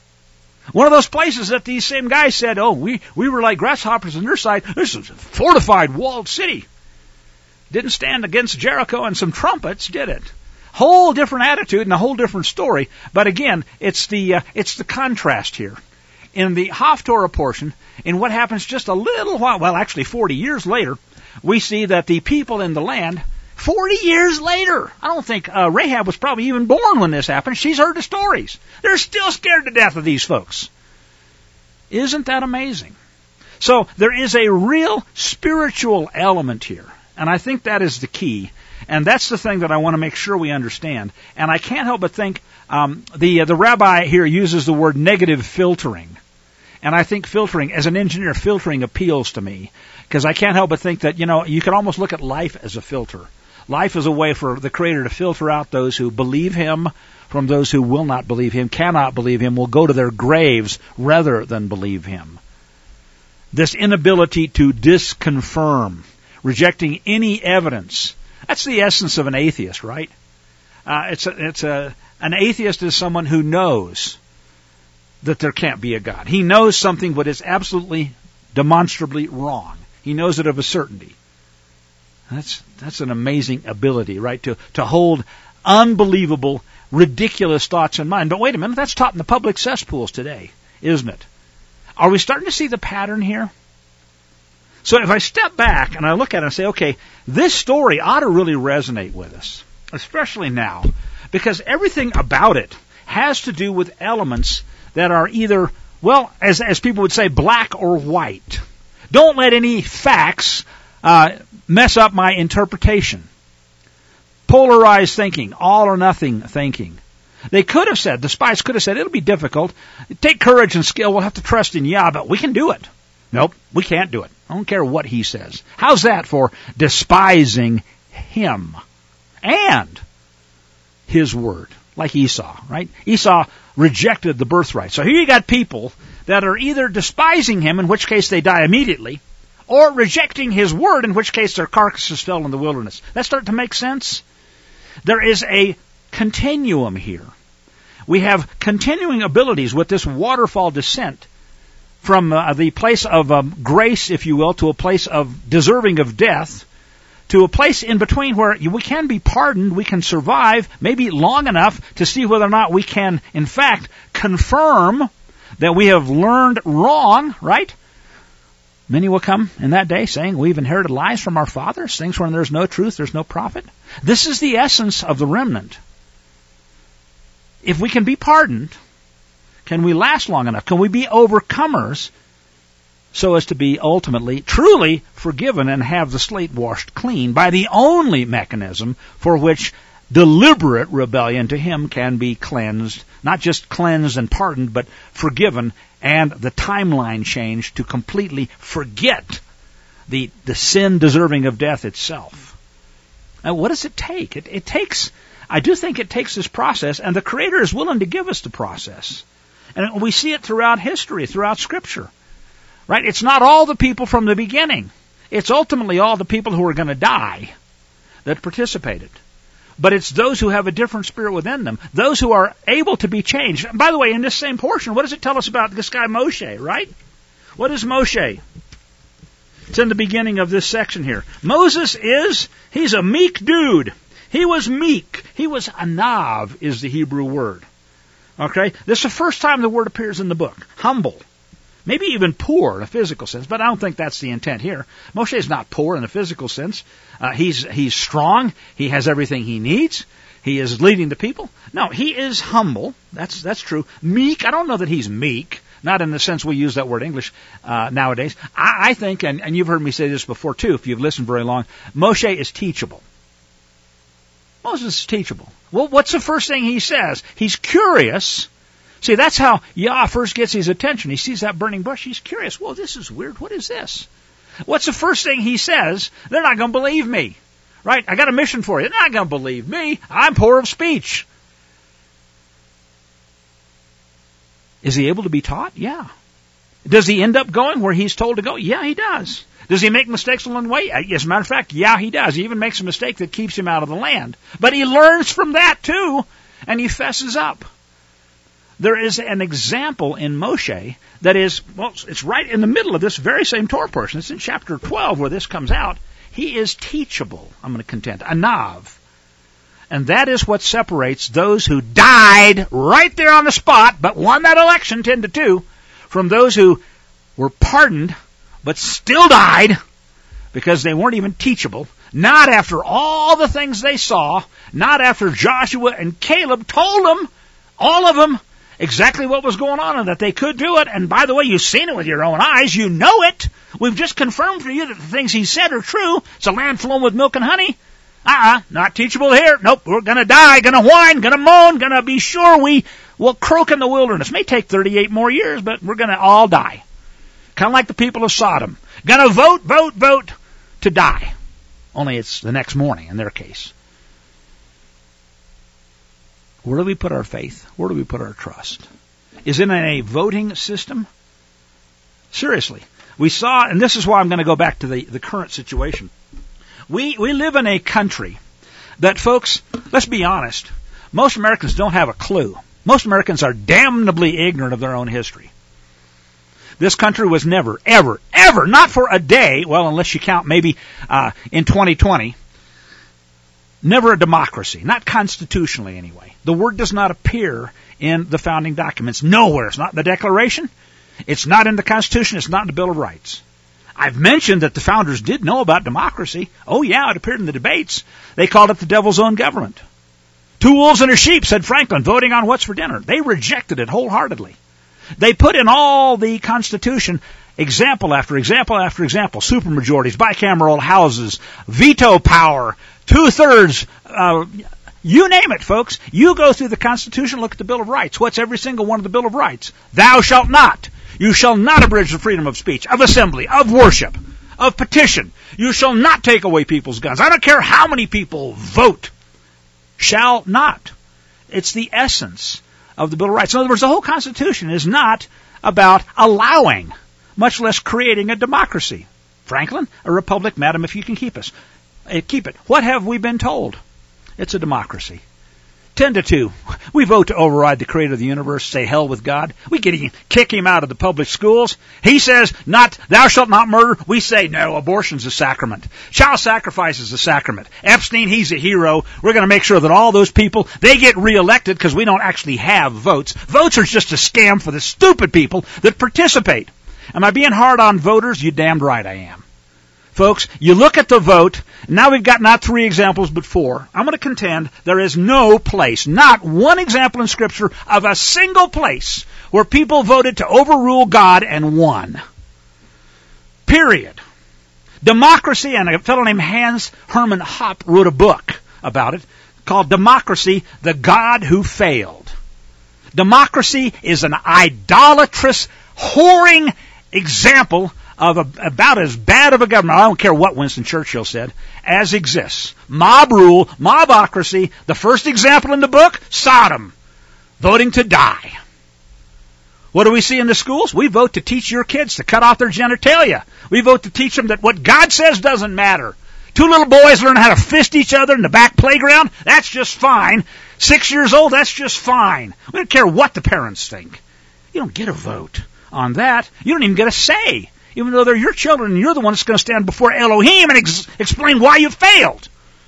One of those places that these same guys said, oh, we, we were like grasshoppers on their side. This is a fortified, walled city. Didn't stand against Jericho and some trumpets, did it? Whole different attitude and a whole different story. But again, it's the, uh, it's the contrast here. In the Haftorah portion, in what happens just a little while, well, actually forty years later, we see that the people in the land, forty years later, I don't think uh, Rahab was probably even born when this happened. She's heard the stories. They're still scared to death of these folks. Isn't that amazing? So there is a real spiritual element here, and I think that is the key. And that's the thing that I want to make sure we understand. And I can't help but think um, the uh, the rabbi here uses the word negative filtering. And I think filtering, as an engineer, filtering appeals to me. Because I can't help but think that, you know, you can almost look at life as a filter. Life is a way for the Creator to filter out those who believe Him from those who will not believe Him, cannot believe Him, will go to their graves rather than believe Him. This inability to disconfirm, rejecting any evidence. That's the essence of an atheist, right? Uh, it's a, it's a, an atheist is someone who knows that there can't be a God. He knows something but is absolutely, demonstrably wrong. He knows it of a certainty. That's, that's an amazing ability, right? To, to hold unbelievable, ridiculous thoughts in mind. But wait a minute, that's taught in the public cesspools today, isn't it? Are we starting to see the pattern here? So if I step back and I look at it and say, okay, this story ought to really resonate with us, especially now, because everything about it has to do with elements that are either, well, as as people would say, black or white. Don't let any facts uh, mess up my interpretation. Polarized thinking, all or nothing thinking. They could have said, the spies could have said, it'll be difficult. Take courage and skill. We'll have to trust in Yah, but we can do it. Nope, we can't do it. I don't care what he says. How's that for despising him and his word? Like Esau, right? Esau rejected the birthright. So here you got people that are either despising him, in which case they die immediately, or rejecting his word, in which case their carcasses fell in the wilderness. That start to make sense? There is a continuum here. We have continuing abilities with this waterfall descent from uh, the place of um, grace, if you will, to a place of deserving of death, to a place in between where we can be pardoned, we can survive, maybe long enough to see whether or not we can, in fact, confirm that we have learned wrong, right? Many will come in that day saying, we've inherited lies from our fathers, things where there's no truth, there's no profit. This is the essence of the remnant. If we can be pardoned, can we last long enough? Can we be overcomers so as to be ultimately, truly forgiven and have the slate washed clean by the only mechanism for which deliberate rebellion to Him can be cleansed, not just cleansed and pardoned, but forgiven, and the timeline changed to completely forget the, the sin deserving of death itself. Now, what does it take? It, it takes, I do think it takes this process, and the Creator is willing to give us the process. And we see it throughout history, throughout Scripture. Right? It's not all the people from the beginning. It's ultimately all the people who are going to die that participated. But it's those who have a different spirit within them, those who are able to be changed. And by the way, in this same portion, what does it tell us about this guy Moshe, right? What is Moshe? It's in the beginning of this section here. Moses is, he's a meek dude. He was meek. He was anav is the Hebrew word. Okay? This is the first time the word appears in the book. Humble. Maybe even poor in a physical sense, but I don't think that's the intent here. Moshe is not poor in a physical sense. Uh, he's he's strong. He has everything he needs. He is leading the people. No, he is humble. That's that's true. Meek. I don't know that he's meek. Not in the sense we use that word English uh, nowadays. I, I think, and, and you've heard me say this before too, if you've listened very long, Moshe is teachable. Moses is teachable. Well, what's the first thing he says? He's curious. See, that's how Yah first gets his attention. He sees that burning bush. He's curious. Well, this is weird. What is this? What's the first thing he says? They're not going to believe me. Right? I got a mission for you. They're not going to believe me. I'm poor of speech. Is he able to be taught? Yeah. Does he end up going where he's told to go? Yeah, he does. Does he make mistakes along the way? As a matter of fact, yeah, he does. He even makes a mistake that keeps him out of the land. But he learns from that too, and he fesses up. There is an example in Moshe that is, well, it's right in the middle of this very same Torah portion. It's in chapter twelve where this comes out. He is teachable, I'm going to contend, anav. And that is what separates those who died right there on the spot, but won that election ten to two, from those who were pardoned, but still died because they weren't even teachable. Not after all the things they saw, not after Joshua and Caleb told them, all of them, exactly what was going on and that they could do it. And by the way, you've seen it with your own eyes. You know it. We've just confirmed for you that the things he said are true. It's a land flowing with milk and honey. Uh-uh, not teachable here. Nope, we're going to die, going to whine, going to moan, going to be sure we will croak in the wilderness. It may take thirty-eight more years, but we're going to all die. Kind of like the people of Sodom. Going to vote, vote, vote to die. Only it's the next morning in their case. Where do we put our faith? Where do we put our trust? Is it in a voting system? Seriously. We saw, and this is why I'm going to go back to the, the current situation. We we live in a country that, folks, let's be honest, most Americans don't have a clue. Most Americans are damnably ignorant of their own history. This country was never, ever, ever, not for a day, well, unless you count maybe uh, in twenty twenty, never a democracy, not constitutionally anyway. The word does not appear in the founding documents. Nowhere. It's not in the Declaration. It's not in the Constitution. It's not in the Bill of Rights. I've mentioned that the founders did know about democracy. Oh, yeah, it appeared in the debates. They called it the devil's own government. Two wolves and a sheep, said Franklin, voting on what's for dinner. They rejected it wholeheartedly. They put in all the Constitution, example after example after example, supermajorities, bicameral houses, veto power, two-thirds, uh, you name it, folks. You go through the Constitution, look at the Bill of Rights. What's every single one of the Bill of Rights? Thou shalt not. You shall not abridge the freedom of speech, of assembly, of worship, of petition. You shall not take away people's guns. I don't care how many people vote. Shall not. It's the essence of the Bill of Rights. In other words, the whole Constitution is not about allowing, much less creating a democracy. Franklin, a republic, madam, if you can keep us. Uh, keep it. What have we been told? It's a democracy. Ten to two. We vote to override the creator of the universe, say hell with God. We get him, kick him out of the public schools. He says, not, thou shalt not murder. We say, no, abortion's a sacrament. Child sacrifice is a sacrament. Epstein, he's a hero. We're going to make sure that all those people, they get reelected because we don't actually have votes. Votes are just a scam for the stupid people that participate. Am I being hard on voters? You damned right I am. Folks, you look at the vote, now we've got not three examples but four. I'm going to contend there is no place, not one example in Scripture of a single place where people voted to overrule God and won. Period. Democracy, and a fellow named Hans Hermann Hoppe wrote a book about it called Democracy, the God Who Failed. Democracy is an idolatrous, whoring example of a, about as bad of a government, I don't care what Winston Churchill said, as exists. Mob rule, mobocracy. The first example in the book, Sodom, voting to die. What do we see in the schools? We vote to teach your kids to cut off their genitalia. We vote to teach them that what God says doesn't matter. Two little boys learn how to fist each other in the back playground. That's just fine. Six years old, that's just fine. We don't care what the parents think. You don't get a vote on that. You don't even get a say. Even though they're your children and you're the one that's going to stand before Elohim and ex- explain why you failed.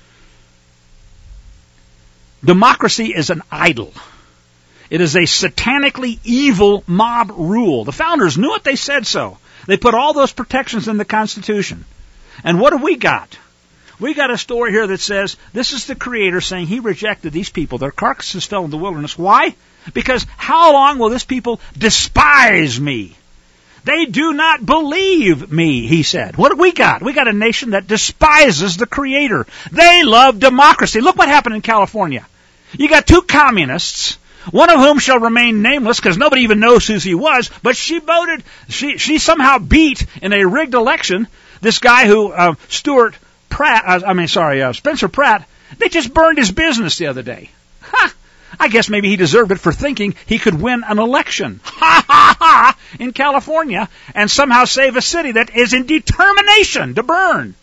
Democracy is an idol. It is a satanically evil mob rule. The founders knew it. They said so. They put all those protections in the Constitution. And what have we got? We got a story here that says this is the Creator saying He rejected these people. Their carcasses fell in the wilderness. Why? Because how long will this people despise me? They do not believe me, He said. What have we got? We got a nation that despises the Creator. They love democracy. Look what happened in California. You got two communists, one of whom shall remain nameless because nobody even knows who he was, but she voted, she, she somehow beat in a rigged election this guy who, uh, Stuart Pratt, uh, I mean, sorry, uh, Spencer Pratt, they just burned his business the other day. Ha! I guess maybe he deserved it for thinking he could win an election. Ha ha ha! In California and somehow save a city that is in determination to burn.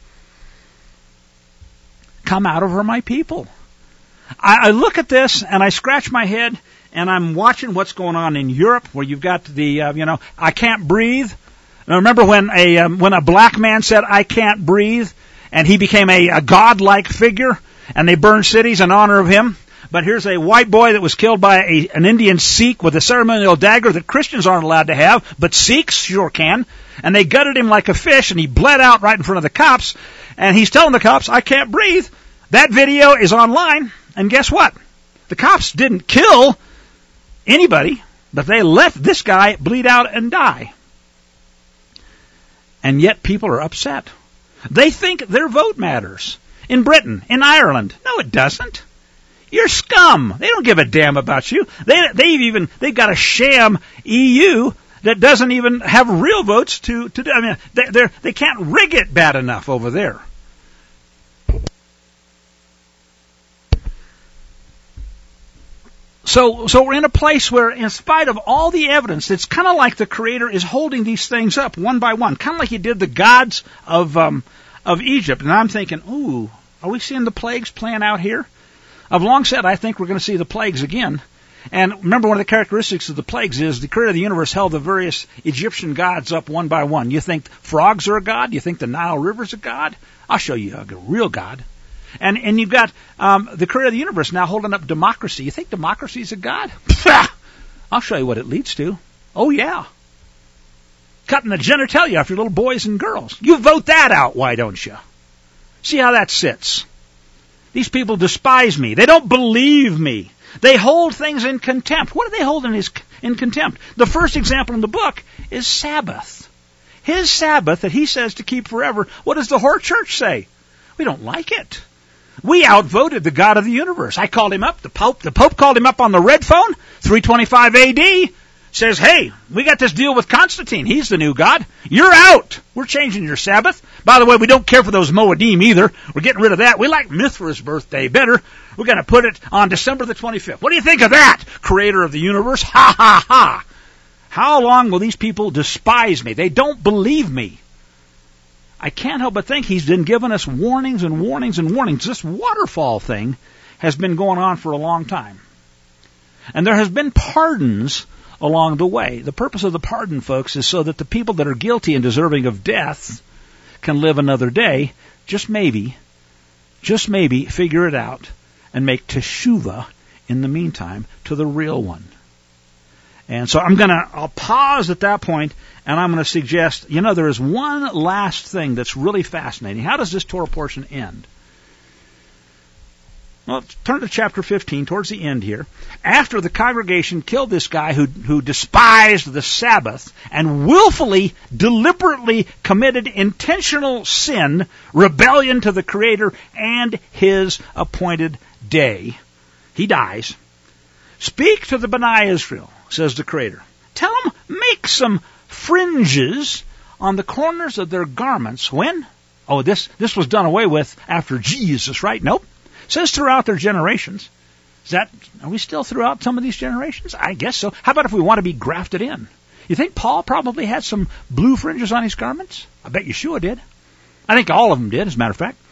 Come out of her, my people. I, I look at this and I scratch my head and I'm watching what's going on in Europe where you've got the, uh, you know, I can't breathe. Now remember when a, um, when a black man said, I can't breathe, and he became a, a godlike figure and they burned cities in honor of him? But here's a white boy that was killed by a, an Indian Sikh with a ceremonial dagger that Christians aren't allowed to have, but Sikhs sure can. And they gutted him like a fish, and he bled out right in front of the cops. And he's telling the cops, I can't breathe. That video is online, and guess what? The cops didn't kill anybody, but they let this guy bleed out and die. And yet people are upset. They think their vote matters. In Britain, in Ireland. No, it doesn't. You're scum. They don't give a damn about you. They, they've even, they've got a sham E U that doesn't even have real votes to, to do. I mean, they, they're, they can't rig it bad enough over there. So, so we're in a place where, in spite of all the evidence, it's kind of like the Creator is holding these things up one by one, kind of like He did the gods of, um, of Egypt. And I'm thinking, ooh, are we seeing the plagues playing out here? I've long said I think we're going to see the plagues again. And remember, one of the characteristics of the plagues is the Creator of the universe held the various Egyptian gods up one by one. You think frogs are a god? You think the Nile River's a god? I'll show you a real god. And and you've got um, the Creator of the universe now holding up democracy. You think democracy is a god? I'll show you what it leads to. Oh, yeah. Cutting the genitalia off your little boys and girls. You vote that out, why don't you? See how that sits. These people despise me. They don't believe me. They hold things in contempt. What do they hold in, his, in contempt? The first example in the book is Sabbath. His Sabbath that He says to keep forever. What does the whore church say? We don't like it. We outvoted the God of the universe. I called him up. The Pope, the Pope called him up on the red phone, three twenty-five A D. Says, hey, we got this deal with Constantine. He's the new God. You're out. We're changing your Sabbath. By the way, we don't care for those Moedim either. We're getting rid of that. We like Mithra's birthday better. We're going to put it on December the twenty-fifth. What do you think of that, Creator of the universe? Ha, ha, ha. How long will these people despise me? They don't believe me. I can't help but think He's been giving us warnings and warnings and warnings. This waterfall thing has been going on for a long time. And there has been pardons along the way. The purpose of the pardon, folks, is so that the people that are guilty and deserving of death can live another day, just maybe, just maybe figure it out and make teshuvah in the meantime to the real one. And so I'm going to, I'll pause at that point and I'm going to suggest, you know, there is one last thing that's really fascinating. How does this Torah portion end? Well, turn to chapter fifteen, towards the end here. After the congregation killed this guy who, who despised the Sabbath and willfully, deliberately committed intentional sin, rebellion to the Creator and His appointed day, he dies. Speak to the B'nai Israel, says the Creator. Tell them, make some fringes on the corners of their garments. When? Oh, this, this was done away with after Jesus, right? Nope. It says throughout their generations. Is that, are we still throughout some of these generations? I guess so. How about if we want to be grafted in? You think Paul probably had some blue fringes on his garments? I bet Yeshua did. I think all of them did, as a matter of fact.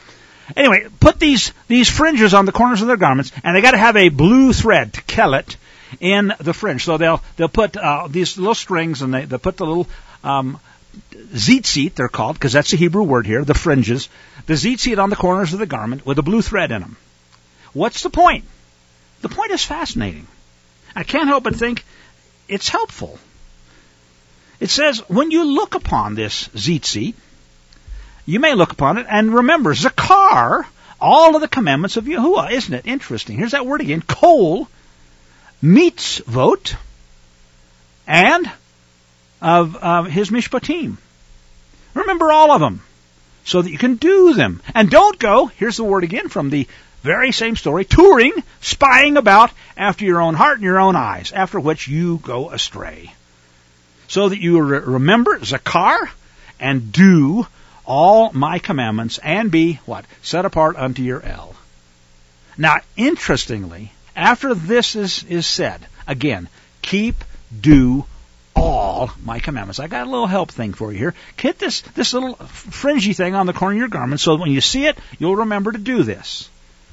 Anyway, put these, these fringes on the corners of their garments, and they got to have a blue thread, tkelet, in the fringe. So they'll, they'll put, uh, these little strings, and they, they'll put the little, um, tzitzit, they're called, because that's the Hebrew word here, the fringes, the tzitzit on the corners of the garment with a blue thread in them. What's the point? The point is fascinating. I can't help but think it's helpful. It says, when you look upon this tzitzit, you may look upon it and remember, zakar, all of the commandments of Yahuwah. Isn't it interesting? Here's that word again, kol, mitzvot, and of uh, his mishpatim. Remember all of them, so that you can do them. And don't go, here's the word again from the very same story, touring, spying about after your own heart and your own eyes, after which you go astray. So that you re- remember zakar and do all my commandments and be, what? Set apart unto your El. Now, interestingly, after this is, is said, again, keep, do all my commandments. I got a little help thing for you here. Get this, this little fringy thing on the corner of your garment so that when you see it, you'll remember to do this.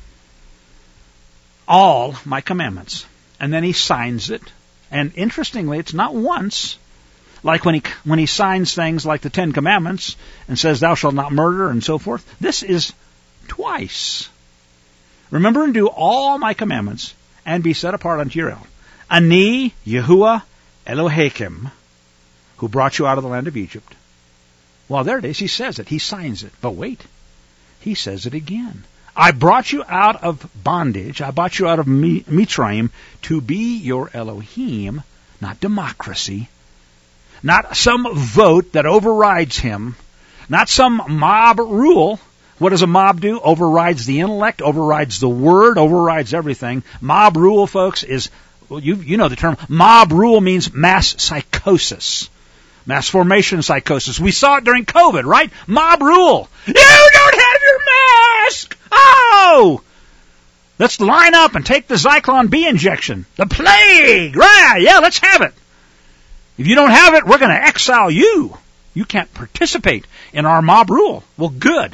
All my commandments. And then he signs it. And interestingly, it's not once. Like when he when he signs things like the Ten Commandments and says, thou shalt not murder and so forth. This is twice. Remember and do all my commandments and be set apart unto your El. Ani, Yahuwah, Elohim, who brought you out of the land of Egypt. Well, there it is. He says it. He signs it. But wait. He says it again. I brought you out of bondage. I brought you out of Mitzrayim to be your Elohim, not democracy. Not some vote that overrides him. Not some mob rule. What does a mob do? Overrides the intellect, overrides the word, overrides everything. Mob rule, folks, is, well, you, you know the term. Mob rule means mass psychosis. Mass formation psychosis. We saw it during COVID, right? Mob rule. You don't have your mask! Oh! Let's line up and take the Zyklon B injection. The plague! Right, yeah, let's have it. If you don't have it, we're going to exile you. You can't participate in our mob rule. Well, good.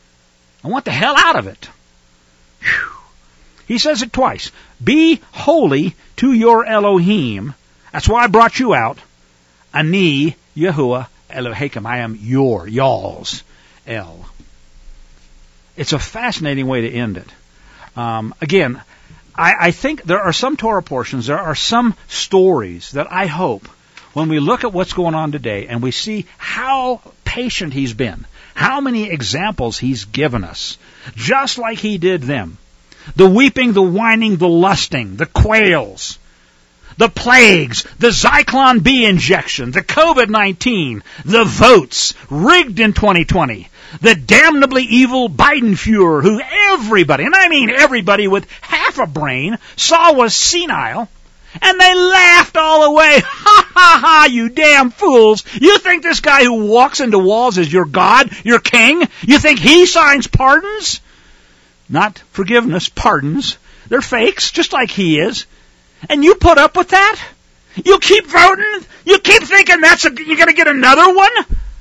I want the hell out of it. Whew. He says it twice. Be holy to your Elohim. That's why I brought you out. Ani, Yahuwah, Elohim. I am your, y'all's, El. It's a fascinating way to end it. Um, again, I, I think there are some Torah portions, there are some stories that I hope when we look at what's going on today and we see how patient he's been, how many examples he's given us, just like he did them. The weeping, the whining, the lusting, the quails, the plagues, the Zyklon B injection, the COVID nineteen, the votes rigged in twenty twenty, the damnably evil Biden Fuhrer who everybody, and I mean everybody with half a brain, saw was senile. And they laughed all the way. Ha ha ha, you damn fools. You think this guy who walks into walls is your God, your king? You think he signs pardons? Not forgiveness, pardons. They're fakes, just like he is. And you put up with that? You keep voting? You keep thinking that's a, you're going to get another one?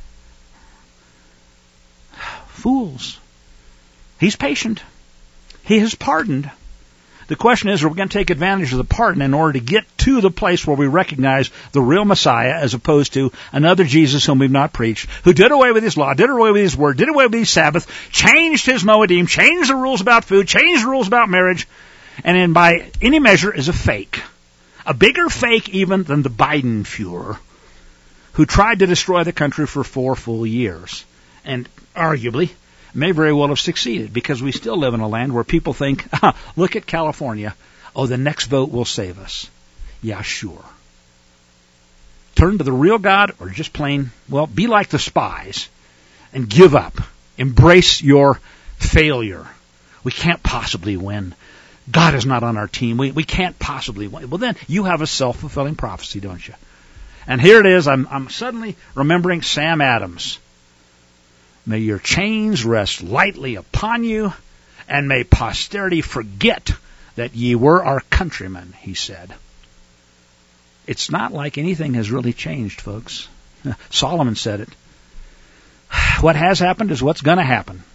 Fools. He's patient. He has pardoned. The question is, are we going to take advantage of the pardon in order to get to the place where we recognize the real Messiah as opposed to another Jesus whom we've not preached, who did away with his law, did away with his word, did away with his Sabbath, changed his Moedim, changed the rules about food, changed the rules about marriage, and in by any measure is a fake. A bigger fake even than the Biden Fuhrer, who tried to destroy the country for four full years. And arguably may very well have succeeded, because we still live in a land where people think, ah, look at California, oh, the next vote will save us. Yeah, sure. Turn to the real God, or just plain, well, be like the spies and give up. Embrace your failure. We can't possibly win. God is not on our team. We we can't possibly win. Well, then you have a self-fulfilling prophecy, don't you? And here it is. I'm I'm suddenly remembering Sam Adams. May your chains rest lightly upon you, and may posterity forget that ye were our countrymen, he said. It's not like anything has really changed, folks. Solomon said it. What has happened is what's going to happen.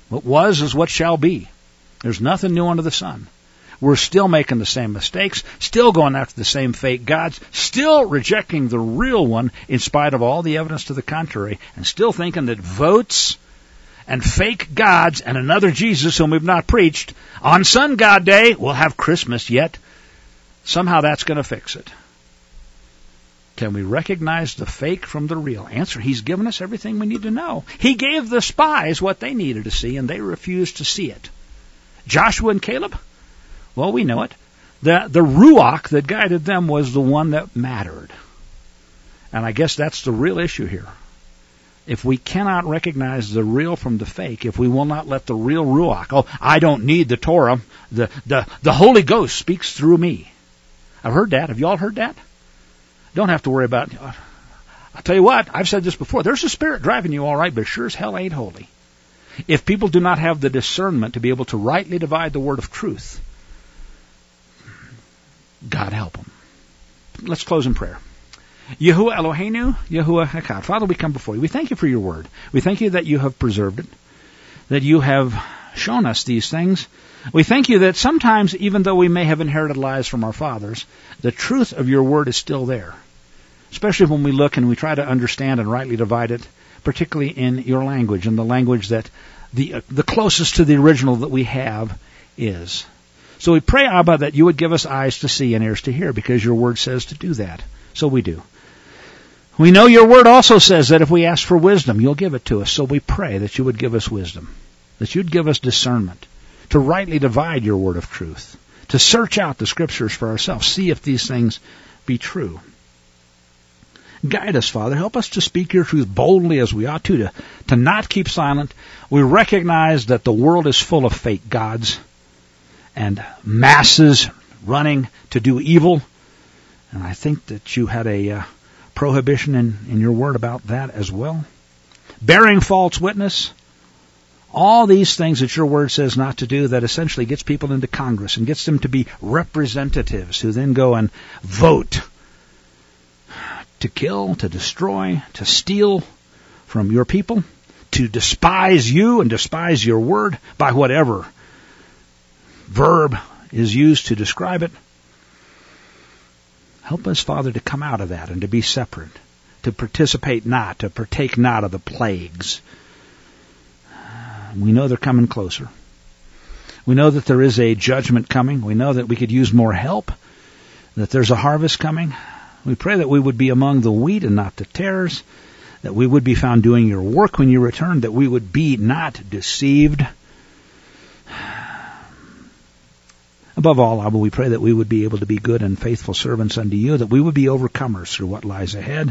What was is what shall be. There's nothing new under the sun. We're still making the same mistakes, still going after the same fake gods, still rejecting the real one in spite of all the evidence to the contrary, and still thinking that votes and fake gods and another Jesus whom we've not preached on Sun God Day, we'll have Christmas yet. Somehow that's going to fix it. Can we recognize the fake from the real? Answer, He's given us everything we need to know. He gave the spies what they needed to see, and they refused to see it. Joshua and Caleb? Well, we know it. The, the Ruach that guided them was the one that mattered. And I guess that's the real issue here. If we cannot recognize the real from the fake, if we will not let the real Ruach, oh, I don't need the Torah, the, the, the Holy Ghost speaks through me. I've heard that. Have you all heard that? Don't have to worry about it. I'll tell you what, I've said this before. There's a spirit driving you all right, but sure as hell ain't holy. If people do not have the discernment to be able to rightly divide the word of truth, God help them. Let's close in prayer. Yahuwah Eloheinu, Yahuwah Echad. Father, we come before you. We thank you for your word. We thank you that you have preserved it, that you have shown us these things. We thank you that sometimes, even though we may have inherited lies from our fathers, the truth of your word is still there. Especially when we look and we try to understand and rightly divide it, particularly in your language, in the language that the, uh, the closest to the original that we have is. So we pray, Abba, that you would give us eyes to see and ears to hear, because your word says to do that. So we do. We know your word also says that if we ask for wisdom, you'll give it to us. So we pray that you would give us wisdom, that you'd give us discernment to rightly divide your word of truth, to search out the scriptures for ourselves, see if these things be true. Guide us, Father. Help us to speak your truth boldly as we ought to, to, to not keep silent. We recognize that the world is full of fake gods and masses running to do evil. And I think that you had a uh, prohibition in, in your word about that as well. Bearing false witness. All these things that your word says not to do, that essentially gets people into Congress and gets them to be representatives who then go and vote to kill, to destroy, to steal from your people, to despise you and despise your word by whatever verb is used to describe it. Help us, Father, to come out of that and to be separate, to participate not, to partake not of the plagues. We know they're coming closer. We know that there is a judgment coming. We know that we could use more help, that there's a harvest coming. We pray that we would be among the wheat and not the tares, that we would be found doing your work when you return, that we would be not deceived. Above all, Abba, we pray that we would be able to be good and faithful servants unto you, that we would be overcomers through what lies ahead.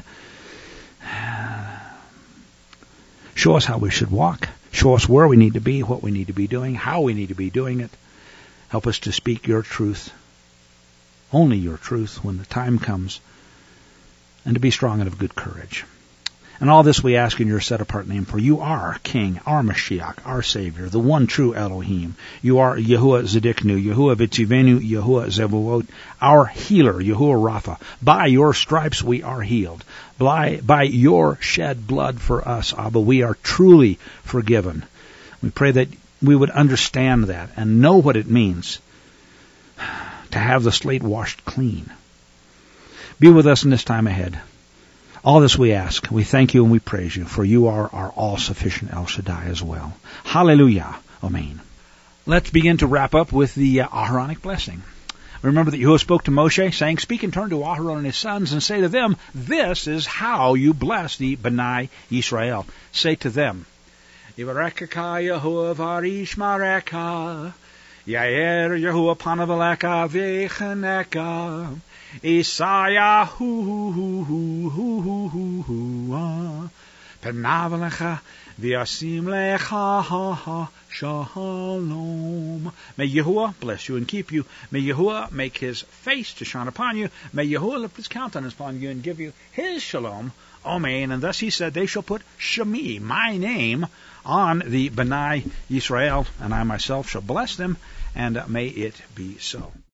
Show us how we should walk. Show us where we need to be, what we need to be doing, how we need to be doing it. Help us to speak your truth, only your truth, when the time comes, and to be strong and of good courage. And all this we ask in your set-apart name, for you are King, our Mashiach, our Savior, the one true Elohim. You are Yahuwah Zedeknu, Yahuwah Vitzivenu, Yahuwah Zevuot, our healer, Yahuwah Rapha. By your stripes we are healed. By, by your shed blood for us, Abba, we are truly forgiven. We pray that we would understand that and know what it means to have the slate washed clean. Be with us in this time ahead. All this we ask. We thank you and we praise you, for you are our all-sufficient El Shaddai as well. Hallelujah. Amen. Let's begin to wrap up with the uh, Aharonic blessing. Remember that Yahuwah spoke to Moshe, saying, Speak and turn to Aharon and his sons, and say to them, This is how you bless the B'nai Yisrael. Say to them, Yivarekaka Yahuwah v'yishmareka, Yair Yahuwah panav alecha v'chaneka, Isaiah hu hu hu hu hu hu hu hu panav alecha v'yasim lecha ha ha shalom. May Yahuwah bless you and keep you. May Yahuwah make his face to shine upon you. May Yahuwah lift his countenance upon you and give you his shalom. Amen. And thus he said, They shall put Shemi, my name, on the B'nai Yisrael, and I myself shall bless them, and may it be so.